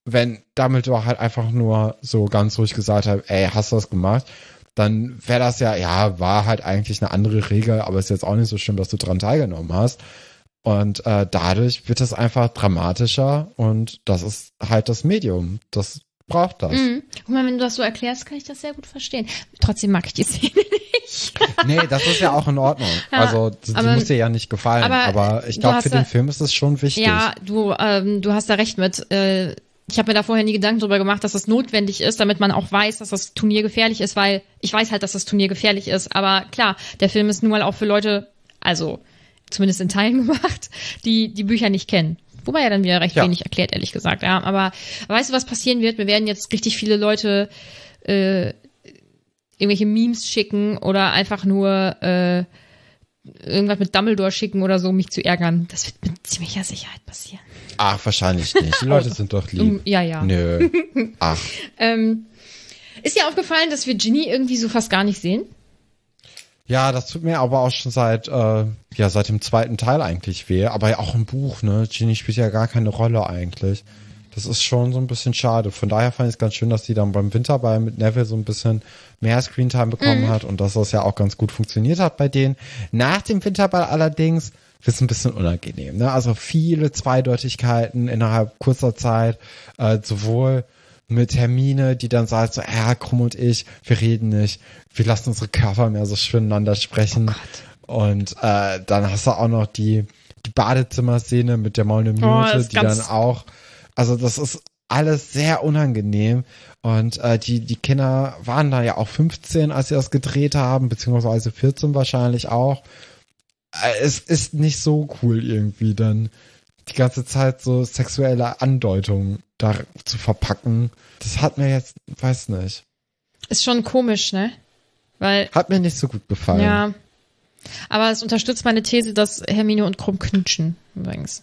S1: wenn Dumbledore halt einfach nur so ganz ruhig gesagt hat, ey, hast du das gemacht? Dann wäre das ja, ja, war halt eigentlich eine andere Regel, aber ist jetzt auch nicht so schlimm, dass du dran teilgenommen hast. Und äh, dadurch wird es einfach dramatischer und das ist halt das Medium. Das braucht das.
S2: Mhm. Guck mal, wenn du das so erklärst, kann ich das sehr gut verstehen. Trotzdem mag ich die Szene nicht.
S1: Nee, das ist ja auch in Ordnung.
S2: Ja,
S1: also die, die
S2: aber,
S1: muss dir ja nicht gefallen,
S2: aber,
S1: aber ich glaube, für
S2: da,
S1: den Film ist es schon wichtig.
S2: Ja, du, ähm, du hast da recht mit. Äh, ich habe mir da vorher nie Gedanken drüber gemacht, dass das notwendig ist, damit man auch weiß, dass das Turnier gefährlich ist, weil ich weiß halt, dass das Turnier gefährlich ist. Aber klar, der Film ist nun mal auch für Leute, also zumindest in Teilen gemacht, die die Bücher nicht kennen. Wobei er dann wieder recht
S1: ja.
S2: wenig erklärt, ehrlich gesagt. Ja, aber weißt du, was passieren wird? Wir werden jetzt richtig viele Leute äh, irgendwelche Memes schicken oder einfach nur äh, irgendwas mit Dumbledore schicken oder so, um mich zu ärgern. Das wird mit ziemlicher Sicherheit passieren.
S1: Ach, wahrscheinlich nicht. Die Leute sind doch lieb.
S2: Ja, ja.
S1: Nö. Ach.
S2: ähm, ist dir aufgefallen, dass wir Ginny irgendwie so fast gar nicht sehen?
S1: Ja, das tut mir aber auch schon seit, äh, ja, seit dem zweiten Teil eigentlich weh. Aber ja auch im Buch, ne? Ginny spielt ja gar keine Rolle eigentlich. Das ist schon so ein bisschen schade. Von daher fand ich es ganz schön, dass sie dann beim Winterball mit Neville so ein bisschen mehr Screentime bekommen mhm. hat und dass das ja auch ganz gut funktioniert hat bei denen. Nach dem Winterball allerdings wird es ein bisschen unangenehm, ne? Also viele Zweideutigkeiten innerhalb kurzer Zeit, äh, sowohl mit Hermine, die dann sagt so, ja, Krumm und ich, wir reden nicht, wir lassen unsere Körper mehr so schön miteinander sprechen. Oh und äh, dann hast du auch noch die, die Badezimmer-Szene mit der Maulende Myrte, oh, die dann auch, also das ist alles sehr unangenehm und äh, die die Kinder waren da ja auch fünfzehn, als sie das gedreht haben, beziehungsweise vierzehn wahrscheinlich auch. Äh, es ist nicht so cool irgendwie dann die ganze Zeit so sexuelle Andeutungen da zu verpacken. Das hat mir jetzt, weiß nicht.
S2: Ist schon komisch, ne? Weil.
S1: Hat mir nicht so gut gefallen.
S2: Ja. Aber es unterstützt meine These, dass Hermine und Krumm knutschen, übrigens.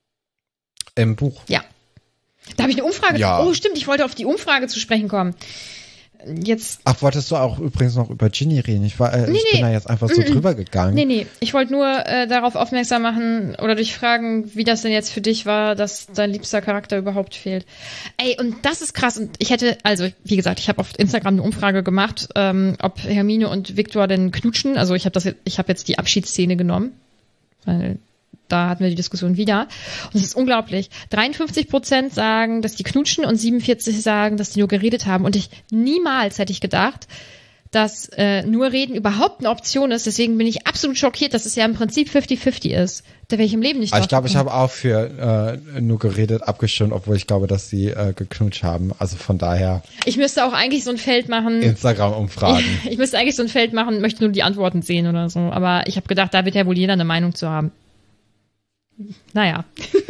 S1: Im Buch?
S2: Ja. Da habe ich eine Umfrage.
S1: Ja.
S2: Oh, stimmt, ich wollte auf die Umfrage zu sprechen kommen. Jetzt.
S1: Ach, wolltest du auch übrigens noch über Ginny reden? Ich, war, äh,
S2: nee,
S1: ich
S2: nee.
S1: bin da jetzt einfach so
S2: Mm-mm.
S1: drüber gegangen.
S2: Nee, nee. Ich wollte nur äh, darauf aufmerksam machen oder dich fragen, wie das denn jetzt für dich war, dass dein liebster Charakter überhaupt fehlt. Ey, und das ist krass. Und ich hätte, also, wie gesagt, ich habe auf Instagram eine Umfrage gemacht, ähm, ob Hermine und Viktor denn knutschen. Also ich habe das, ich habe jetzt die Abschiedsszene genommen, weil da hatten wir die Diskussion wieder. Und es ist unglaublich. dreiundfünfzig Prozent sagen, dass die knutschen und siebenundvierzig sagen, dass die nur geredet haben. Und ich niemals hätte ich gedacht, dass äh, nur Reden überhaupt eine Option ist. Deswegen bin ich absolut schockiert, dass es ja im Prinzip fünfzig fünfzig ist. Da wäre ich im Leben nicht drauf
S1: Ich glaube, ich
S2: gekommen.
S1: habe auch für äh, nur geredet abgestimmt, obwohl ich glaube, dass sie äh, geknutscht haben. Also von daher.
S2: Ich müsste auch eigentlich so ein Feld machen.
S1: Instagram-Umfragen.
S2: Ich müsste eigentlich so ein Feld machen, möchte nur die Antworten sehen oder so. Aber ich habe gedacht, da wird ja wohl jeder eine Meinung zu haben. Naja.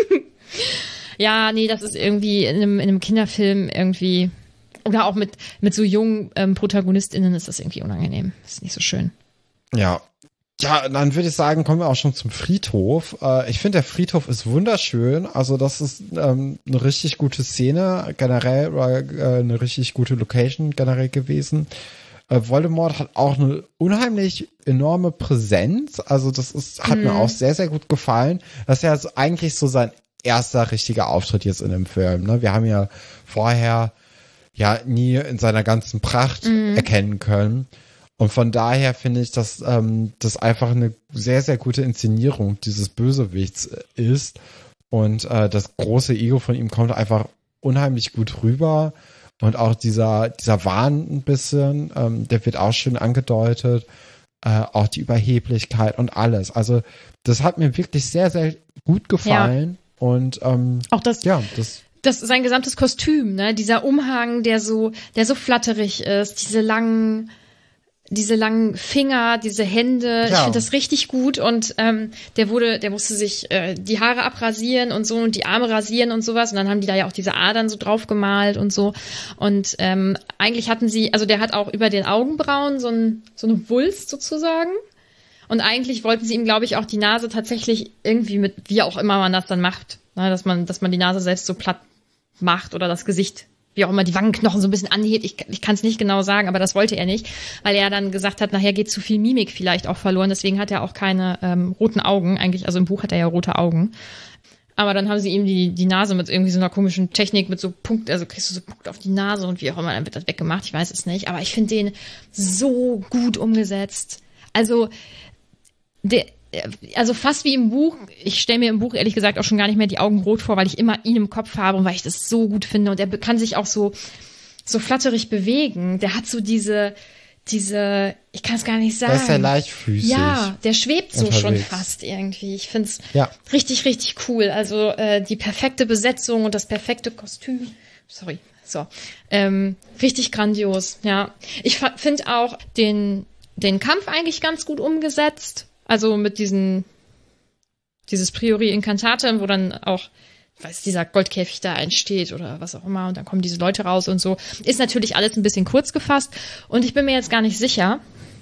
S2: Ja, nee, das ist irgendwie in einem, in einem Kinderfilm irgendwie, oder auch mit, mit so jungen ähm, ProtagonistInnen ist das irgendwie unangenehm. Das ist nicht so schön.
S1: Ja. Ja, dann würde ich sagen, kommen wir auch schon zum Friedhof. Äh, ich finde, der Friedhof ist wunderschön. Also das ist ähm, eine richtig gute Szene generell, oder äh, eine richtig gute Location generell gewesen. Äh, Voldemort hat auch eine unheimlich enorme Präsenz. Also das ist, hat mhm. mir auch sehr, sehr gut gefallen. Das ist ja so eigentlich so sein erster richtiger Auftritt jetzt in dem Film. Ne? Wir haben ja vorher ja nie in seiner ganzen Pracht mhm. erkennen können. Und von daher finde ich, dass ähm, das einfach eine sehr, sehr gute Inszenierung dieses Bösewichts ist. Und äh, das große Ego von ihm kommt einfach unheimlich gut rüber. Und auch dieser, dieser Wahn ein bisschen, ähm, der wird auch schön angedeutet. Äh, auch die Überheblichkeit und alles. Also das hat mir wirklich sehr, sehr gut gefallen. Ja. Und ähm,
S2: auch das,
S1: ja, das,
S2: das sein gesamtes Kostüm, ne? Dieser Umhang, der so, der so flatterig ist, diese langen, diese langen Finger, diese Hände, ja. Ich finde das richtig gut und ähm, der wurde, der musste sich äh, die Haare abrasieren und so und die Arme rasieren und sowas und dann haben die da ja auch diese Adern so drauf gemalt und so und ähm, eigentlich hatten sie, also der hat auch über den Augenbrauen so, ein, so eine Wulst sozusagen und eigentlich wollten sie ihm, glaube ich, auch die Nase tatsächlich irgendwie mit, wie auch immer man das dann macht, ne, dass man, dass man die Nase selbst so platt macht oder das Gesicht, wie auch immer, die Wangenknochen so ein bisschen anhebt. Ich, ich kann es nicht genau sagen, aber das wollte er nicht, weil er dann gesagt hat, nachher geht zu viel Mimik vielleicht auch verloren. Deswegen hat er auch keine ähm, roten Augen. Eigentlich, also im Buch hat er ja rote Augen. Aber dann haben sie ihm die, die Nase mit irgendwie so einer komischen Technik mit so Punkt, also kriegst du so Punkt auf die Nase und wie auch immer, dann wird das weggemacht, ich weiß es nicht. Aber ich finde den so gut umgesetzt. Also, der, also fast wie im Buch. Ich stelle mir im Buch ehrlich gesagt auch schon gar nicht mehr die Augen rot vor, weil ich immer ihn im Kopf habe und weil ich das so gut finde. Und er kann sich auch so, so flatterig bewegen. Der hat so diese, diese, ich kann es gar nicht sagen.
S1: Der ist ja leichtfüßig.
S2: Ja, der schwebt so
S1: unterwegs.
S2: schon fast irgendwie. Ich find's
S1: Ja.
S2: richtig, richtig cool. Also äh, die perfekte Besetzung und das perfekte Kostüm. Sorry, so. Ähm, richtig grandios, ja. Ich finde auch den, den Kampf eigentlich ganz gut umgesetzt. Also mit diesen, dieses Priori Incantatem, wo dann auch, ich weiß, dieser Goldkäfig da entsteht oder was auch immer und dann kommen diese Leute raus und so. Ist natürlich alles ein bisschen kurz gefasst und ich bin mir jetzt gar nicht sicher,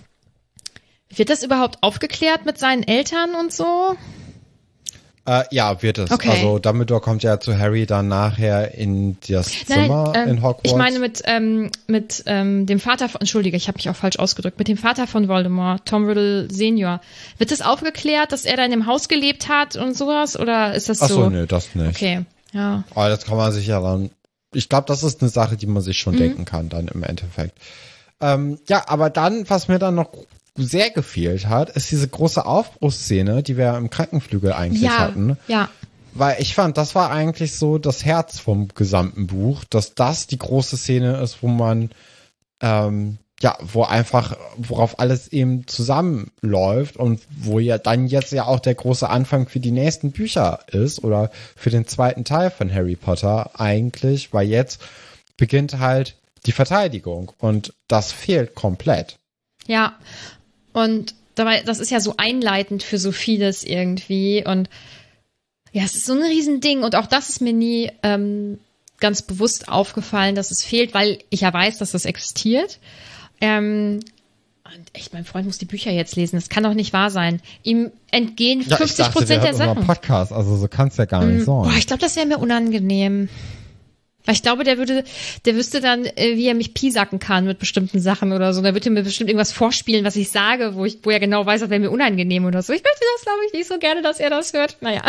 S2: wird das überhaupt aufgeklärt mit seinen Eltern und so?
S1: Äh, ja, wird es.
S2: Okay.
S1: Also Dumbledore kommt ja zu Harry dann nachher in das Zimmer
S2: Nein, ähm,
S1: in Hogwarts.
S2: ich meine mit, ähm, mit ähm, dem Vater von, Entschuldige, ich habe mich auch falsch ausgedrückt, mit dem Vater von Voldemort, Tom Riddle Senior. Wird das aufgeklärt, dass er da in dem Haus gelebt hat und sowas? Oder ist das
S1: Ach
S2: so?
S1: so, nee, das nicht.
S2: Okay, ja.
S1: Aber das kann man sich ja dann, ich glaube, das ist eine Sache, die man sich schon
S2: Mhm.
S1: denken kann dann im Endeffekt. Ähm, ja, aber dann, was mir dann noch sehr gefehlt hat, ist diese große Aufbruchsszene, die wir im Krankenflügel eigentlich
S2: Ja,
S1: hatten.
S2: ja.
S1: Weil ich fand, das war eigentlich so das Herz vom gesamten Buch, dass das die große Szene ist, wo man, ähm, ja, wo einfach, worauf alles eben zusammenläuft und wo ja dann jetzt ja auch der große Anfang für die nächsten Bücher ist oder für den zweiten Teil von Harry Potter eigentlich, weil jetzt beginnt halt die Verteidigung und das fehlt komplett.
S2: Ja, und dabei, das ist ja so einleitend für so vieles irgendwie und ja, es ist so ein Riesending und auch das ist mir nie ähm, ganz bewusst aufgefallen, dass es fehlt, weil ich ja weiß, dass das existiert. Ähm, und echt, mein Freund muss die Bücher jetzt lesen, das kann doch nicht wahr sein. Ihm entgehen
S1: Ja,
S2: fünfzig Prozent der Sachen.
S1: Podcast, also so kann es ja gar nicht
S2: Boah,
S1: sein.
S2: ich glaube, das wäre mir unangenehm. Weil ich glaube, der würde, der wüsste dann, äh, wie er mich piesacken kann mit bestimmten Sachen oder so. Der würde mir bestimmt irgendwas vorspielen, was ich sage, wo ich, wo er genau weiß, das wäre mir unangenehm oder so. Ich möchte das, glaube ich, nicht so gerne, dass er das hört. Naja.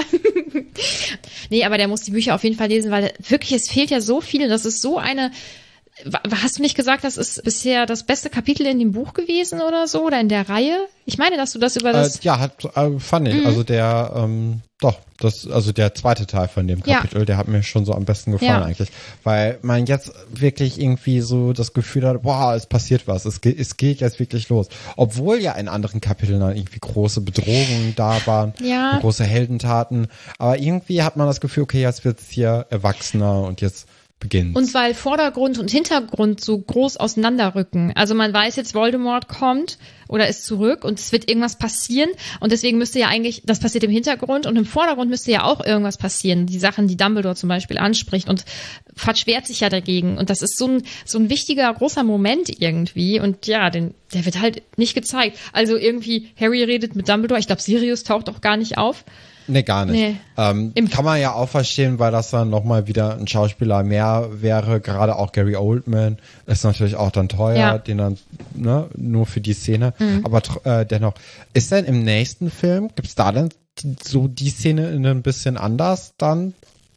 S2: Nee, aber der muss die Bücher auf jeden Fall lesen, weil wirklich, es fehlt ja so viel. Das ist so eine, hast du nicht gesagt, das ist bisher das beste Kapitel in dem Buch gewesen oder so? Oder in der Reihe? Ich meine, dass du das über das...
S1: Äh, ja, hat, äh, fand ich.
S2: Mhm.
S1: Also der, ähm, doch, das, also der zweite Teil von dem Kapitel,
S2: Ja.
S1: der hat mir schon so am besten gefallen
S2: Ja.
S1: eigentlich. Weil man jetzt wirklich irgendwie so das Gefühl hat, wow, es passiert was, es, ge es geht jetzt wirklich los. Obwohl ja in anderen Kapiteln dann irgendwie große Bedrohungen da waren,
S2: Ja.
S1: und große Heldentaten. Aber irgendwie hat man das Gefühl, okay, jetzt wird's hier erwachsener und jetzt beginnt.
S2: Und weil Vordergrund und Hintergrund so groß auseinanderrücken. Also man weiß jetzt, Voldemort kommt oder ist zurück und es wird irgendwas passieren. Und deswegen müsste ja eigentlich, das passiert im Hintergrund und im Vordergrund müsste ja auch irgendwas passieren. Die Sachen, die Dumbledore zum Beispiel anspricht und Fudge wehrt sich ja dagegen. Und das ist so ein, so ein wichtiger, großer Moment irgendwie. Und ja, den, der wird halt nicht gezeigt. Also irgendwie, Harry redet mit Dumbledore. Ich glaube, Sirius taucht auch gar nicht auf.
S1: Nee, gar nicht.
S2: Nee.
S1: Ähm,
S2: Im-
S1: kann man ja auch verstehen, weil das dann nochmal wieder ein Schauspieler mehr wäre. Gerade auch Gary Oldman ist natürlich auch dann teuer,
S2: Ja.
S1: den dann, ne, nur für die Szene. Aber tr- äh, dennoch, ist denn im nächsten Film, gibt's da denn die- so die Szene in ein bisschen anders dann?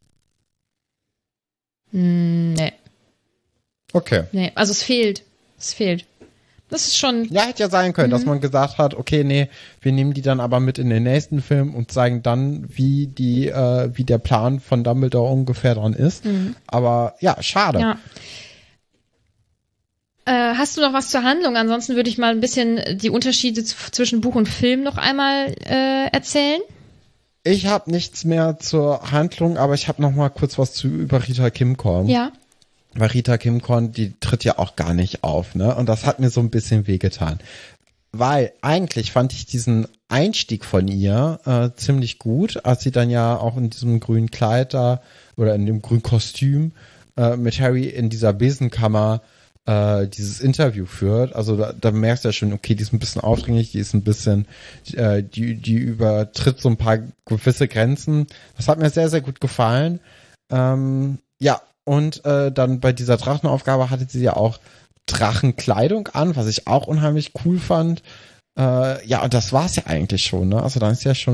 S2: Hm, nee,
S1: Okay.
S2: nee. Also es fehlt. Es fehlt. Das ist schon.
S1: Ja, hätte ja sein können, dass man gesagt hat, okay, nee, wir nehmen die dann aber mit in den nächsten Film und zeigen dann, wie die, äh, wie der Plan von Dumbledore ungefähr dran ist. Aber ja, schade.
S2: Ja. Äh, hast du noch was zur Handlung? Ansonsten würde ich mal ein bisschen die Unterschiede z- zwischen Buch und Film noch einmal äh, erzählen.
S1: Ich habe nichts mehr zur Handlung, aber ich habe noch mal kurz was zu über Rita Kimcorn.
S2: Ja.
S1: Weil Rita Kimcorn, die tritt ja auch gar nicht auf, ne? Und das hat mir so ein bisschen wehgetan. Weil eigentlich fand ich diesen Einstieg von ihr äh, ziemlich gut, als sie dann ja auch in diesem grünen Kleid da oder in dem grünen Kostüm äh, mit Harry in dieser Besenkammer äh, dieses Interview führt. Also da, da merkst du ja schon, okay, die ist ein bisschen aufdringlich, die ist ein bisschen, äh, die, die übertritt so ein paar gewisse Grenzen. Das hat mir sehr, sehr gut gefallen. Ähm, ja, und äh, dann bei dieser Drachenaufgabe hatte sie ja auch Drachenkleidung an, was ich auch unheimlich cool fand. Äh, ja, und das war's ja eigentlich schon, ne? Also dann ist sie ja schon weg.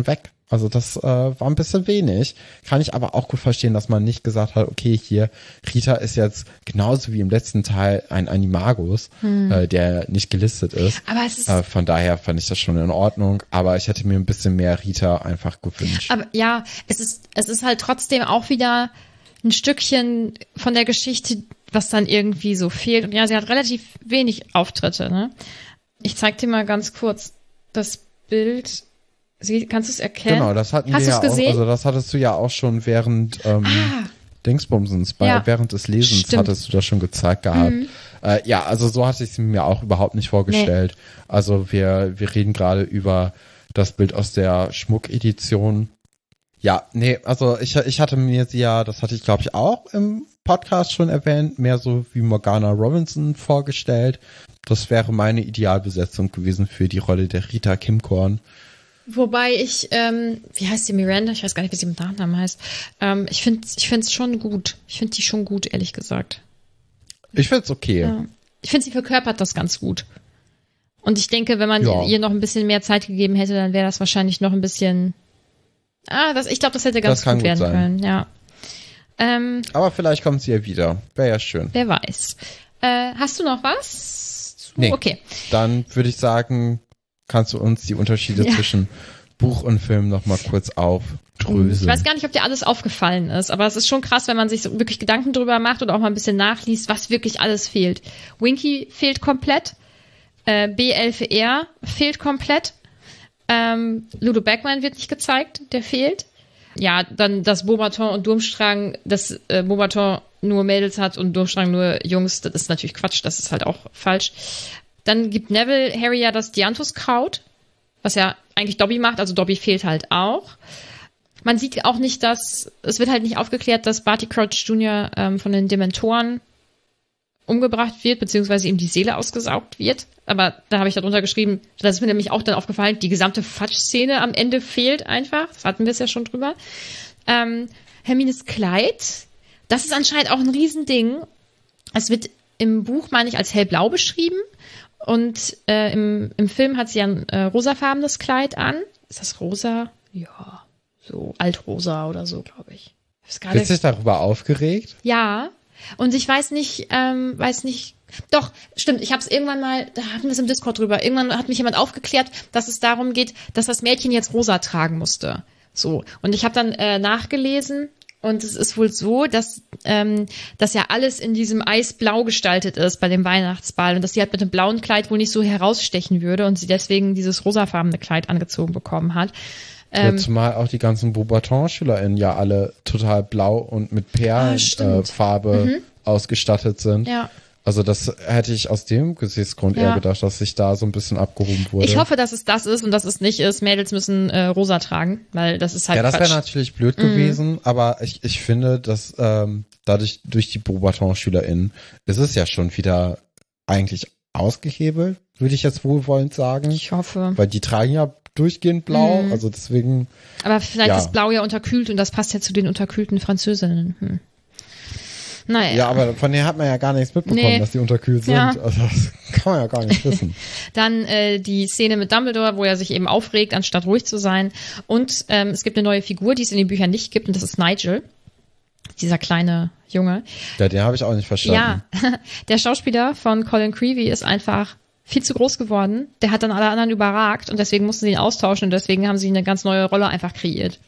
S1: Also das äh, war ein bisschen wenig. Kann ich aber auch gut verstehen, dass man nicht gesagt hat, okay, hier, Rita ist jetzt genauso wie im letzten Teil ein Animagus, hm. äh, der nicht gelistet ist.
S2: Aber es ist
S1: äh, von daher fand ich das schon in Ordnung. Aber ich hätte mir ein bisschen mehr Rita einfach gewünscht.
S2: Aber ja, es ist, es ist halt trotzdem auch wieder ein Stückchen von der Geschichte, was dann irgendwie so fehlt. Und ja, sie hat relativ wenig Auftritte, ne? Ich zeig dir mal ganz kurz das Bild. Sie, kannst du es erkennen?
S1: Genau, das hatten
S2: Hast
S1: wir ja
S2: gesehen?
S1: auch, also das hattest du ja auch schon während ähm,
S2: ah,
S1: Dingsbumsens, bei,
S2: ja.
S1: während des Lesens
S2: Stimmt.
S1: hattest du das schon gezeigt gehabt. Mhm. Äh, ja, also so hatte ich es mir auch überhaupt nicht vorgestellt. Nee. Also wir, wir reden gerade über das Bild aus der Schmuckedition. Ja, nee, also ich, ich hatte mir sie ja, das hatte ich glaube ich auch im Podcast schon erwähnt, mehr so wie Morgana Robinson vorgestellt. Das wäre meine Idealbesetzung gewesen für die Rolle der Rita Kimcorn.
S2: Wobei ich, ähm, wie heißt die, Miranda? Ich weiß gar nicht, wie sie mit Nachnamen heißt. Ähm, ich finde ich finde es schon gut. Ich finde die schon gut, ehrlich gesagt.
S1: Ich finde es okay.
S2: Ja. Ich finde, sie verkörpert das ganz gut. Und ich denke, wenn man
S1: ja.
S2: ihr noch ein bisschen mehr Zeit gegeben hätte, dann wäre das wahrscheinlich noch ein bisschen... Ah, das, ich glaube, das hätte ganz
S1: das kann
S2: gut werden
S1: gut sein.
S2: können, ja. Ähm,
S1: Aber vielleicht kommt sie ja wieder. Wäre ja schön.
S2: Wer weiß. Äh, hast du noch was?
S1: Nee.
S2: Okay.
S1: Dann würde ich sagen, kannst du uns die Unterschiede ja. zwischen Buch und Film noch mal kurz aufdröseln.
S2: Ich weiß gar nicht, ob dir alles aufgefallen ist, aber es ist schon krass, wenn man sich so wirklich Gedanken drüber macht und auch mal ein bisschen nachliest, was wirklich alles fehlt. Winky fehlt komplett. Äh, B elf R fehlt komplett. Ähm, Ludo Bagman wird nicht gezeigt, der fehlt. Ja, dann, dass Beauxbaton und Durmstrang, dass äh, Beauxbaton nur Mädels hat und Durmstrang nur Jungs, das ist natürlich Quatsch, das ist halt auch falsch. Dann gibt Neville Harry ja das Dianthuskraut, was ja eigentlich Dobby macht, also Dobby fehlt halt auch. Man sieht auch nicht, dass, es wird halt nicht aufgeklärt, dass Barty Crouch Junior ähm, von den Dementoren umgebracht wird, beziehungsweise ihm die Seele ausgesaugt wird. Aber da habe ich darunter geschrieben, das ist mir nämlich auch dann aufgefallen, die gesamte Fatsch-Szene am Ende fehlt einfach. Das hatten wir es ja schon drüber. Ähm, Hermines Kleid, das ist anscheinend auch ein Riesending. Es wird im Buch, meine ich, als hellblau beschrieben. Und äh, im, im Film hat sie ein äh, rosafarbenes Kleid an. Ist das rosa? Ja, so altrosa oder so, glaube ich.
S1: Bist du dich darüber aufgeregt?
S2: Ja. Und ich weiß nicht, ähm, weiß nicht, doch, stimmt, ich habe es irgendwann mal, da hatten wir es im Discord drüber, irgendwann hat mich jemand aufgeklärt, dass es darum geht, dass das Mädchen jetzt rosa tragen musste. So, und ich habe dann äh, nachgelesen und es ist wohl so, dass, ähm, dass ja alles in diesem Eisblau gestaltet ist bei dem Weihnachtsball und dass sie halt mit dem blauen Kleid wohl nicht so herausstechen würde und sie deswegen dieses rosafarbene Kleid angezogen bekommen hat.
S1: Ja, zumal auch die ganzen Beauxbaton-SchülerInnen ja alle total blau und mit Perlenfarbe ah, äh, mhm. ausgestattet sind.
S2: Ja.
S1: Also das hätte ich aus dem Gesichtsgrund ja. eher gedacht, dass sich da so ein bisschen abgehoben wurde.
S2: Ich hoffe, dass es das ist und dass es nicht ist, Mädels müssen äh, rosa tragen, weil das ist halt
S1: Ja, das
S2: wäre
S1: natürlich blöd gewesen, mhm. aber ich, ich finde, dass ähm, dadurch durch die Beauxbaton-SchülerInnen ist es ja schon wieder eigentlich ausgehebelt, würde ich jetzt wohlwollend sagen.
S2: Ich hoffe.
S1: Weil die tragen ja durchgehend blau, mhm. also deswegen.
S2: Aber vielleicht
S1: ja.
S2: ist Blau ja unterkühlt und das passt ja zu den unterkühlten Französinnen. Hm. Naja.
S1: Ja, aber von denen hat man ja gar nichts mitbekommen, nee. dass die unterkühlt sind. Ja. Also das kann man ja gar nicht wissen.
S2: Dann äh, die Szene mit Dumbledore, wo er sich eben aufregt, anstatt ruhig zu sein. Und ähm, es gibt eine neue Figur, die es in den Büchern nicht gibt, und das ist Nigel. Dieser kleine Junge.
S1: Ja, den habe ich auch nicht verstanden.
S2: Ja, der Schauspieler von Colin Creevy ist einfach viel zu groß geworden. Der hat dann alle anderen überragt und deswegen mussten sie ihn austauschen und deswegen haben sie eine ganz neue Rolle einfach kreiert.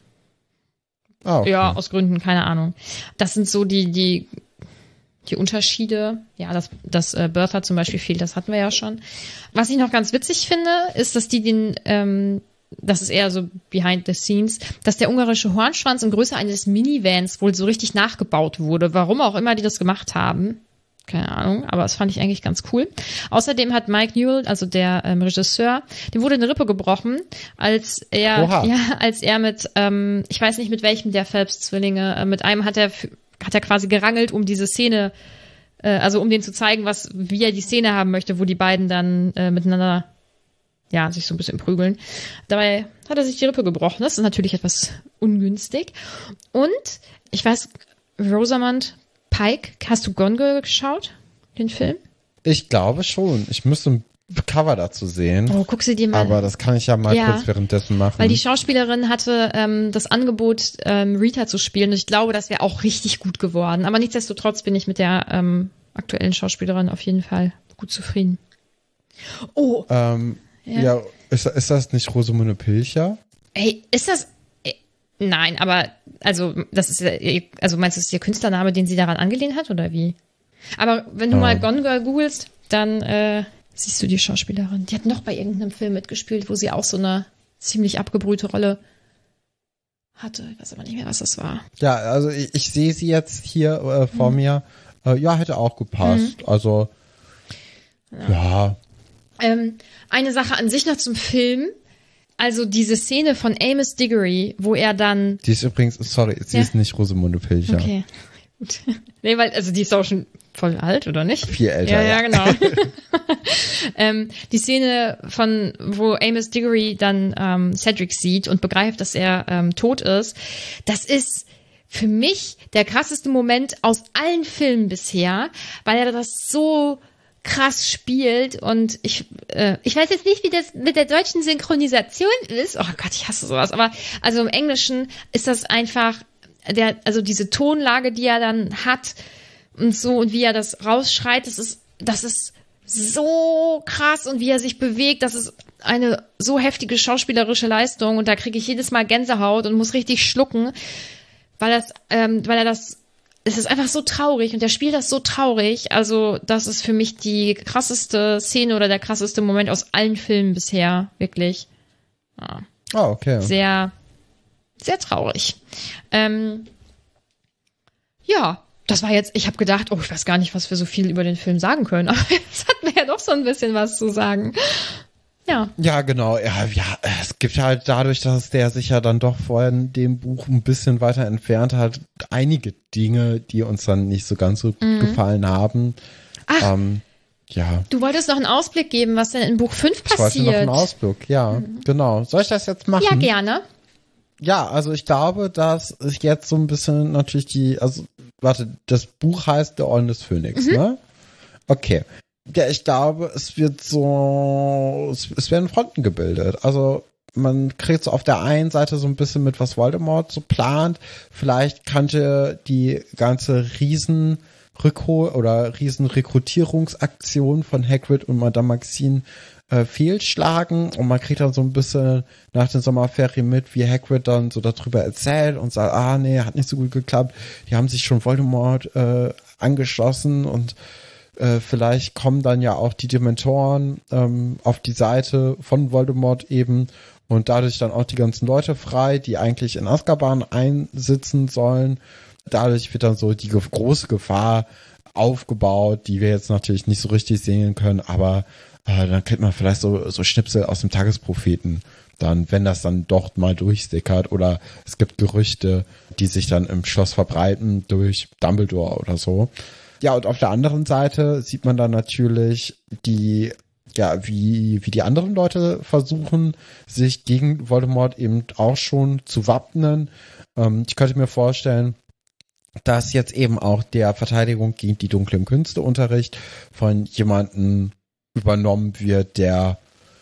S1: Ah, okay.
S2: Ja, aus Gründen, keine Ahnung. Das sind so die, die, die Unterschiede. Ja, dass, dass äh, Bertha zum Beispiel fehlt, das hatten wir ja schon. Was ich noch ganz witzig finde, ist, dass die den, ähm, das ist eher so behind the scenes, dass der ungarische Hornschwanz in Größe eines Minivans wohl so richtig nachgebaut wurde. Warum auch immer die das gemacht haben. Keine Ahnung, aber das fand ich eigentlich ganz cool. Außerdem hat Mike Newell, also der ähm, Regisseur, dem wurde eine Rippe gebrochen, als er,
S1: Oha.
S2: ja, als er mit, ähm, ich weiß nicht mit welchem der Phelps-Zwillinge, äh, mit einem hat er, hat er quasi gerangelt, um diese Szene, äh, also um denen zu zeigen, was, wie er die Szene haben möchte, wo die beiden dann äh, miteinander, ja, sich so ein bisschen prügeln. Dabei hat er sich die Rippe gebrochen. Das ist natürlich etwas ungünstig. Und ich weiß, Rosamund Pike, hast du Gone Girl geschaut, den Film?
S1: Ich glaube schon. Ich müsste ein Cover dazu sehen.
S2: Oh, guck sie dir mal.
S1: Aber das kann ich ja mal
S2: Ja,
S1: kurz währenddessen machen.
S2: Weil die Schauspielerin hatte ähm, das Angebot, ähm, Rita zu spielen. Und ich glaube, das wäre auch richtig gut geworden. Aber nichtsdestotrotz bin ich mit der ähm, aktuellen Schauspielerin auf jeden Fall gut zufrieden. Oh.
S1: Ähm, ja, ja ist, ist das nicht Rosamunde Pilcher?
S2: Ey, ist das... Ey, nein, aber also das ist also meinst du, das ist ihr Künstlername, den sie daran angelehnt hat, oder wie? Aber wenn du
S1: ja.
S2: mal Gone Girl googelst, dann äh, siehst du die Schauspielerin. Die hat noch bei irgendeinem Film mitgespielt, wo sie auch so eine ziemlich abgebrühte Rolle hatte. Ich weiß aber nicht mehr, was das war.
S1: Ja, also ich, ich sehe sie jetzt hier äh, vor hm. mir. Äh, ja, hätte auch gepasst. Hm. Also, ja. ja.
S2: Ähm, eine Sache an sich noch zum Film. Also diese Szene von Amos Diggory, wo er dann...
S1: Die ist übrigens, sorry, sie ja? ist nicht Rosamunde Pilcher.
S2: Okay, gut. Nee, weil, also die ist auch schon voll alt, oder nicht?
S1: Viel älter,
S2: ja. Ja, ja, genau. ähm, die Szene von, wo Amos Diggory dann ähm, Cedric sieht und begreift, dass er ähm, tot ist, das ist für mich der krasseste Moment aus allen Filmen bisher, weil er das so krass spielt und ich äh, ich weiß jetzt nicht, wie das mit der deutschen Synchronisation ist. Oh Gott, ich hasse sowas. Aber also im Englischen ist das einfach der, also diese Tonlage, die er dann hat und so und wie er das rausschreit, das ist das ist so krass und wie er sich bewegt, das ist eine so heftige schauspielerische Leistung und da kriege ich jedes Mal Gänsehaut und muss richtig schlucken, weil das ähm, weil er das es ist einfach so traurig und der spielt das so traurig. Also das ist für mich die krasseste Szene oder der krasseste Moment aus allen Filmen bisher, wirklich. Ja.
S1: Oh, okay.
S2: Sehr, sehr traurig. Ähm, ja, das war jetzt, ich habe gedacht, oh, ich weiß gar nicht, was wir so viel über den Film sagen können, aber jetzt hatten wir ja doch so ein bisschen was zu sagen. Ja.
S1: Ja, genau. Ja, ja, es gibt halt dadurch, dass der sich ja dann doch von dem Buch ein bisschen weiter entfernt hat, einige Dinge, die uns dann nicht so ganz so gut mhm. gefallen haben.
S2: Ach,
S1: ähm, ja.
S2: Du wolltest noch einen Ausblick geben, was denn in Buch fünf passiert.
S1: Ich wollte noch einen Ausblick, ja, mhm. genau. Soll ich das jetzt machen?
S2: Ja, gerne.
S1: Ja, also ich glaube, dass ich jetzt so ein bisschen natürlich die, also, warte, das Buch heißt Der Orden des Phönix, mhm. ne? Okay. Ja, ich glaube, es wird so, es, es werden Fronten gebildet. Also man kriegt so auf der einen Seite so ein bisschen mit, was Voldemort so plant. Vielleicht könnte die ganze Riesen oder Riesenrekrutierungsaktion von Hagrid und Madame Maxine äh, fehlschlagen und man kriegt dann so ein bisschen nach den Sommerferien mit, wie Hagrid dann so darüber erzählt und sagt, ah nee, hat nicht so gut geklappt. Die haben sich schon Voldemort äh, angeschlossen und Äh, vielleicht kommen dann ja auch die Dementoren ähm, auf die Seite von Voldemort eben und dadurch dann auch die ganzen Leute frei, die eigentlich in Azkaban einsitzen sollen. Dadurch wird dann so die ge- große Gefahr aufgebaut, die wir jetzt natürlich nicht so richtig sehen können, aber äh, dann kriegt man vielleicht so, so Schnipsel aus dem Tagespropheten dann, wenn das dann doch mal durchsickert oder es gibt Gerüchte, die sich dann im Schloss verbreiten durch Dumbledore oder so. Ja, und auf der anderen Seite sieht man dann natürlich die, ja, wie, wie die anderen Leute versuchen, sich gegen Voldemort eben auch schon zu wappnen. Ähm, ich könnte mir vorstellen, dass jetzt eben auch der Verteidigung gegen die dunklen Künste Unterricht von jemandem übernommen wird, der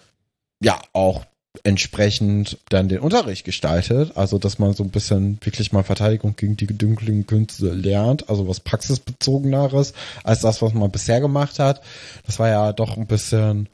S1: ja auch entsprechend dann den Unterricht gestaltet, also dass man so ein bisschen wirklich mal Verteidigung gegen die dunklen Künste lernt, also was praxisbezogeneres als das, was man bisher gemacht hat. Das war ja doch ein bisschen,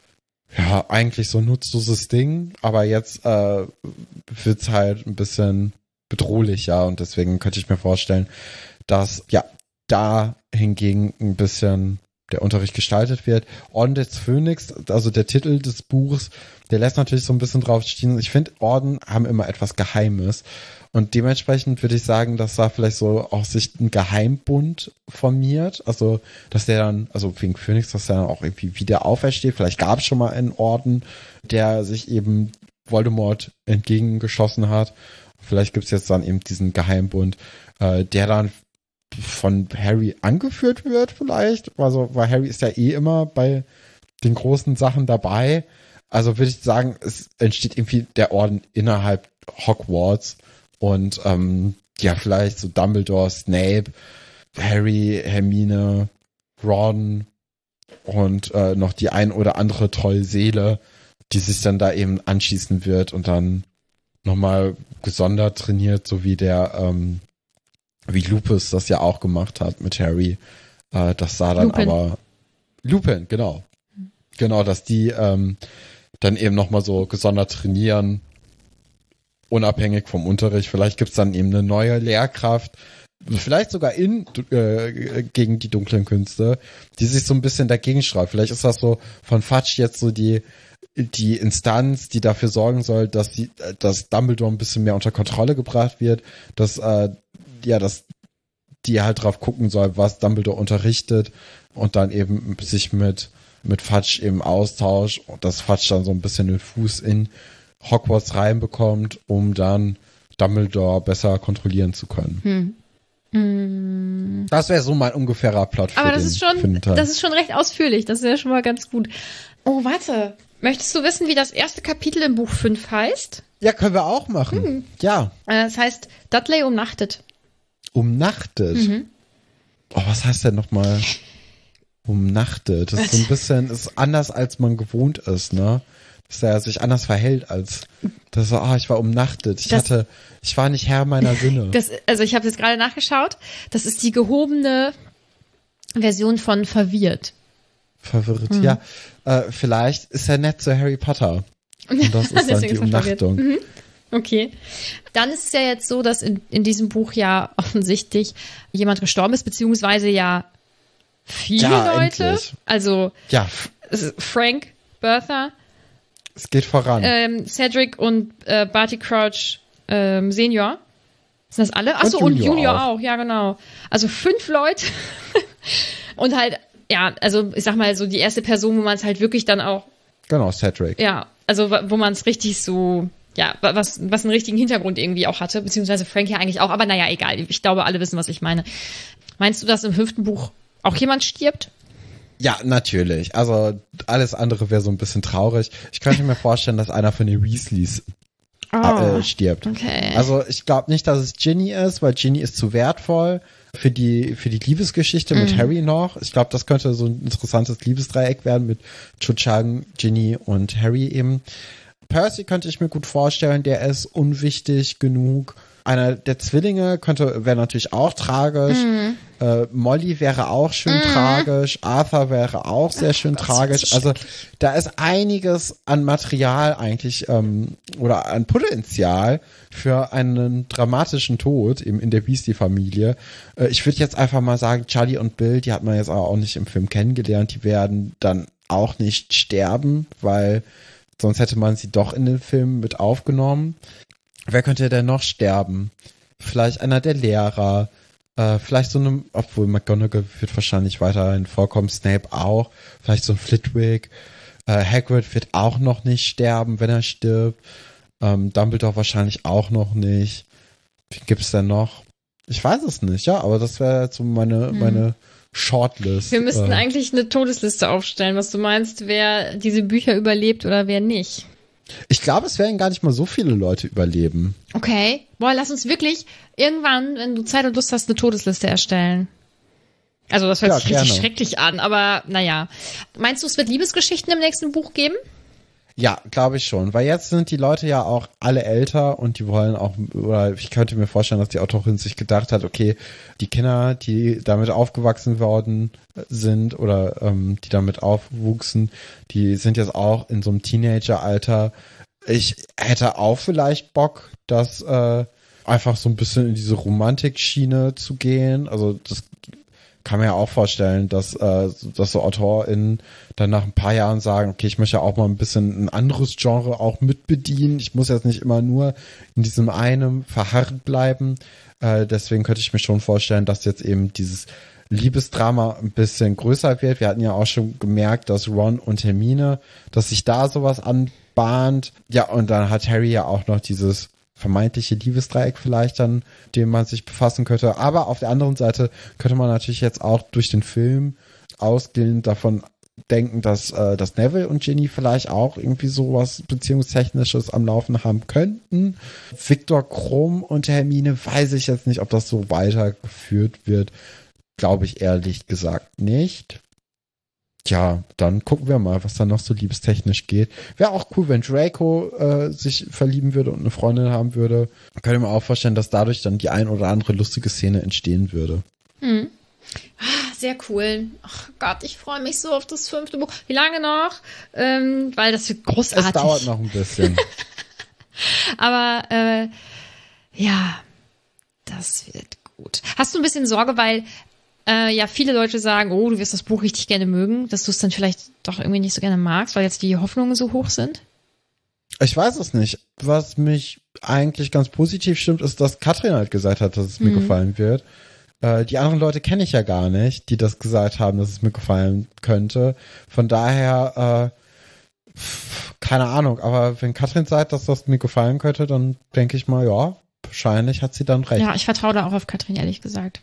S1: ja, eigentlich so ein nutzloses Ding, aber jetzt äh, wird's halt ein bisschen bedrohlicher und deswegen könnte ich mir vorstellen, dass ja da hingegen ein bisschen der Unterricht gestaltet wird. Orden des Phönix, also der Titel des Buchs, der lässt natürlich so ein bisschen drauf stehen. Ich finde, Orden haben immer etwas Geheimes. Und dementsprechend würde ich sagen, dass da vielleicht so auch sich ein Geheimbund formiert. Also, dass der dann, also wegen Phönix, dass der dann auch irgendwie wieder aufersteht. Vielleicht gab es schon mal einen Orden, der sich eben Voldemort entgegengeschossen hat. Vielleicht gibt es jetzt dann eben diesen Geheimbund, äh, der dann von Harry angeführt wird vielleicht. Also, weil Harry ist ja eh immer bei den großen Sachen dabei. Also würde ich sagen, es entsteht irgendwie der Orden innerhalb Hogwarts und ähm, ja, vielleicht so Dumbledore, Snape, Harry, Hermine, Ron, und äh, noch die ein oder andere Trollseele, die sich dann da eben anschließen wird und dann nochmal gesondert trainiert, so wie der, ähm, wie Lupus das ja auch gemacht hat mit Harry. Äh, das sah dann
S2: Lupin.
S1: aber Lupin, genau. Genau, dass die ähm, dann eben nochmal so gesondert trainieren, unabhängig vom Unterricht. Vielleicht gibt's dann eben eine neue Lehrkraft, vielleicht sogar in äh, gegen die dunklen Künste, die sich so ein bisschen dagegen sträubt. Vielleicht ist das so von Fudge jetzt so die die Instanz, die dafür sorgen soll, dass die, dass Dumbledore ein bisschen mehr unter Kontrolle gebracht wird, dass äh, ja, dass die halt drauf gucken soll, was Dumbledore unterrichtet und dann eben sich mit mit Fudge eben austauscht und dass Fudge dann so ein bisschen den Fuß in Hogwarts reinbekommt, um dann Dumbledore besser kontrollieren zu können.
S2: Hm. Mm.
S1: Das wäre so mein ungefährer Plot für
S2: Aber das
S1: den,
S2: ist schon,
S1: für den Teil.
S2: das ist schon recht ausführlich. Das ist ja schon mal ganz gut. Oh, warte. Möchtest du wissen, wie das erste Kapitel im Buch fünf heißt?
S1: Ja, können wir auch machen.
S2: Hm.
S1: Ja.
S2: Äh, es heißt Dudley umnachtet.
S1: Umnachtet.
S2: Mhm.
S1: Oh, was heißt denn nochmal? Umnachtet. Das ist so ein bisschen, ist anders, als man gewohnt ist, ne? Dass er sich anders verhält als, das so, ah, ich war umnachtet. Ich
S2: Das-
S1: hatte, ich war nicht Herr meiner Sinne.
S2: Das, also ich habe jetzt gerade nachgeschaut. Das ist die gehobene Version von verwirrt.
S1: Verwirrt,
S2: Mhm.
S1: ja. Äh, vielleicht ist er nett zu Harry Potter. Und das ist dann
S2: Deswegen
S1: die
S2: ist er verwirrt.
S1: Umnachtung.
S2: Mhm. Okay. Dann ist es ja jetzt so, dass in, in diesem Buch ja offensichtlich jemand gestorben ist, beziehungsweise ja viele
S1: Ja,
S2: Leute.
S1: endlich.
S2: Also
S1: Ja,
S2: es ist Frank, Bertha,
S1: es geht voran.
S2: ähm, Cedric und äh, Barty Crouch ähm, Senior. Sind das alle? Achso,
S1: Und
S2: und
S1: Junior
S2: Junior
S1: auch.
S2: auch. ja genau. Also fünf Leute. Und halt, ja, also ich sag mal so die erste Person, wo man es halt wirklich dann auch,
S1: Genau, Cedric.
S2: ja, also wa- wo man es richtig so, ja, wa- was, was einen richtigen Hintergrund irgendwie auch hatte, beziehungsweise Frank ja eigentlich auch, aber naja, egal. Ich glaube, alle wissen, was ich meine. Meinst du, dass im fünften Buch auch jemand stirbt?
S1: Ja, natürlich. Also alles andere wäre so ein bisschen traurig. Ich könnte mir vorstellen, dass einer von den Weasleys äh, stirbt.
S2: okay.
S1: Also ich glaube nicht, dass es Ginny ist, weil Ginny ist zu wertvoll für die für die Liebesgeschichte mit
S2: Mhm.
S1: Harry noch. Ich glaube, das könnte so ein interessantes Liebesdreieck werden mit Cho Chang, Ginny und Harry eben. Percy könnte ich mir gut vorstellen, der ist unwichtig genug. Einer der Zwillinge könnte wäre natürlich auch tragisch.
S2: Mhm.
S1: Äh, Molly wäre auch schön tragisch. Arthur wäre auch sehr schön
S2: Gott,
S1: tragisch.
S2: das ist
S1: Also da ist einiges an Material eigentlich ähm, oder an Potenzial für einen dramatischen Tod eben in der Weasley-Familie. Äh, ich würde jetzt einfach mal sagen, Charlie und Bill, die hat man jetzt aber auch nicht im Film kennengelernt, die werden dann auch nicht sterben, weil sonst hätte man sie doch in den Film mit aufgenommen. Wer könnte denn noch sterben? Vielleicht einer der Lehrer, äh, vielleicht so eine, obwohl McGonagall wird wahrscheinlich weiterhin vorkommen, Snape auch, vielleicht so ein Flitwick, äh, Hagrid wird auch noch nicht sterben, wenn er stirbt, ähm, Dumbledore wahrscheinlich auch noch nicht. Wie gibt's denn noch? Ich weiß es nicht, ja, aber das wäre jetzt so meine,
S2: Hm.
S1: meine Shortlist.
S2: Wir müssten
S1: äh,
S2: eigentlich eine Todesliste aufstellen, was du meinst, wer diese Bücher überlebt oder wer nicht.
S1: Ich glaube, es werden gar nicht mal so viele Leute überleben.
S2: Okay. Boah, lass uns wirklich irgendwann, wenn du Zeit und Lust hast, eine Todesliste erstellen. Also das hört
S1: Ja,
S2: sich richtig
S1: gerne.
S2: schrecklich an, aber naja. Meinst du, es wird Liebesgeschichten im nächsten Buch geben?
S1: Ja, glaube ich schon, weil jetzt sind die Leute ja auch alle älter und die wollen auch, oder ich könnte mir vorstellen, dass die Autorin sich gedacht hat, okay, die Kinder, die damit aufgewachsen worden sind oder ähm, die damit aufwuchsen, die sind jetzt auch in so einem Teenageralter. Ich hätte auch vielleicht Bock, das äh, einfach so ein bisschen in diese Romantik-Schiene zu gehen. Also das kann mir ja auch vorstellen, dass, äh, dass so AutorInnen dann nach ein paar Jahren sagen, okay, ich möchte auch mal ein bisschen ein anderes Genre auch mitbedienen. Ich muss jetzt nicht immer nur in diesem einen verharrt bleiben. Äh, deswegen könnte ich mir schon vorstellen, dass jetzt eben dieses Liebesdrama ein bisschen größer wird. Wir hatten ja auch schon gemerkt, dass Ron und Hermine, dass sich da sowas anbahnt. Ja, und dann hat Harry ja auch noch dieses vermeintliche Liebesdreieck vielleicht dann, dem man sich befassen könnte. Aber auf der anderen Seite könnte man natürlich jetzt auch durch den Film ausgehend davon denken, dass, äh, dass Neville und Ginny vielleicht auch irgendwie sowas Beziehungstechnisches am Laufen haben könnten. Viktor Krumm und Hermine weiß ich jetzt nicht, ob das so weitergeführt wird. Glaube ich ehrlich gesagt nicht. ja, dann gucken wir mal, was da noch so liebestechnisch geht. Wäre auch cool, wenn Draco äh, sich verlieben würde und eine Freundin haben würde. Könnte mir auch vorstellen, dass dadurch dann die ein oder andere lustige Szene entstehen würde.
S2: Hm. Ah, sehr cool. Ach Gott, ich freue mich so auf das fünfte Buch. Wie lange noch? Ähm, weil das wird großartig.
S1: Es dauert noch ein bisschen.
S2: Aber äh, ja, das wird gut. Hast du ein bisschen Sorge, weil äh, ja viele Leute sagen, oh, du wirst das Buch richtig gerne mögen, dass du es dann vielleicht doch irgendwie nicht so gerne magst, weil jetzt die Hoffnungen so hoch sind?
S1: Ich weiß es nicht. Was mich eigentlich ganz positiv stimmt, ist, dass Katrin halt gesagt hat, dass es mir
S2: Mhm.
S1: gefallen wird. Äh, die anderen Leute kenne ich ja gar nicht, die das gesagt haben, dass es mir gefallen könnte. Von daher, äh, pf, keine Ahnung, aber wenn Katrin sagt, dass das mir gefallen könnte, dann denke ich mal, ja, wahrscheinlich hat sie dann recht.
S2: Ja, ich vertraue da auch auf Katrin, ehrlich gesagt.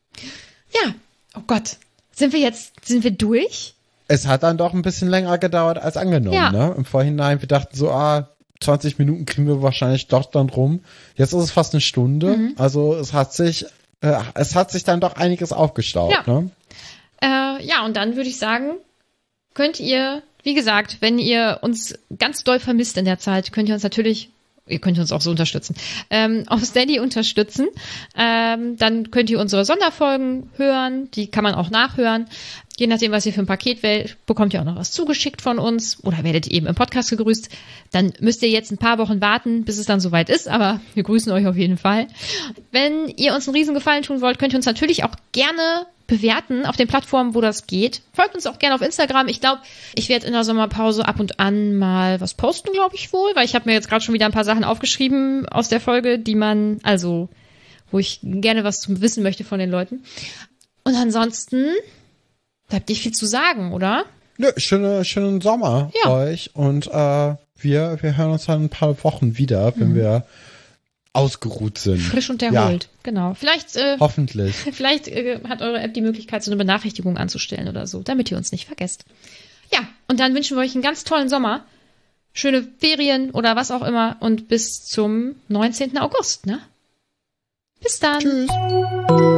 S2: Ja, oh Gott. Sind wir jetzt, sind wir durch?
S1: Es hat dann doch ein bisschen länger gedauert als angenommen,
S2: Ja.
S1: ne? Im Vorhinein, wir dachten so, ah, zwanzig Minuten kriegen wir wahrscheinlich doch dann rum. Jetzt ist es fast eine Stunde.
S2: Mhm.
S1: Also es hat sich, äh, es hat sich dann doch einiges aufgestaut,
S2: Ja.
S1: ne?
S2: Äh, ja, und dann würde ich sagen, könnt ihr, wie gesagt, wenn ihr uns ganz doll vermisst in der Zeit, könnt ihr uns natürlich, ihr könnt uns auch so unterstützen, ähm, auf Steady unterstützen. Ähm, dann könnt ihr unsere Sonderfolgen hören, die kann man auch nachhören. Je nachdem, was ihr für ein Paket wählt, bekommt ihr auch noch was zugeschickt von uns oder werdet eben im Podcast gegrüßt. Dann müsst ihr jetzt ein paar Wochen warten, bis es dann soweit ist, aber wir grüßen euch auf jeden Fall. Wenn ihr uns einen Riesengefallen tun wollt, könnt ihr uns natürlich auch gerne bewerten auf den Plattformen, wo das geht. Folgt uns auch gerne auf Instagram. Ich glaube, ich werde in der Sommerpause ab und an mal was posten, glaube ich wohl, weil ich habe mir jetzt gerade schon wieder ein paar Sachen aufgeschrieben aus der Folge, die man, also, wo ich gerne was zum Wissen möchte von den Leuten. Und ansonsten bleibt nicht viel zu sagen, oder?
S1: Nö, schöne, schönen Sommer
S2: Ja.
S1: euch und äh, wir, wir hören uns dann in ein paar Wochen wieder, wenn
S2: Mhm.
S1: wir ausgeruht sind.
S2: Frisch und erholt, genau. Vielleicht, äh,
S1: Hoffentlich.
S2: vielleicht äh, hat eure App die Möglichkeit, so eine Benachrichtigung anzustellen oder so, damit ihr uns nicht vergesst. Ja, und dann wünschen wir euch einen ganz tollen Sommer, schöne Ferien oder was auch immer und bis zum neunzehnten August, ne? Bis dann.
S1: Tschüss.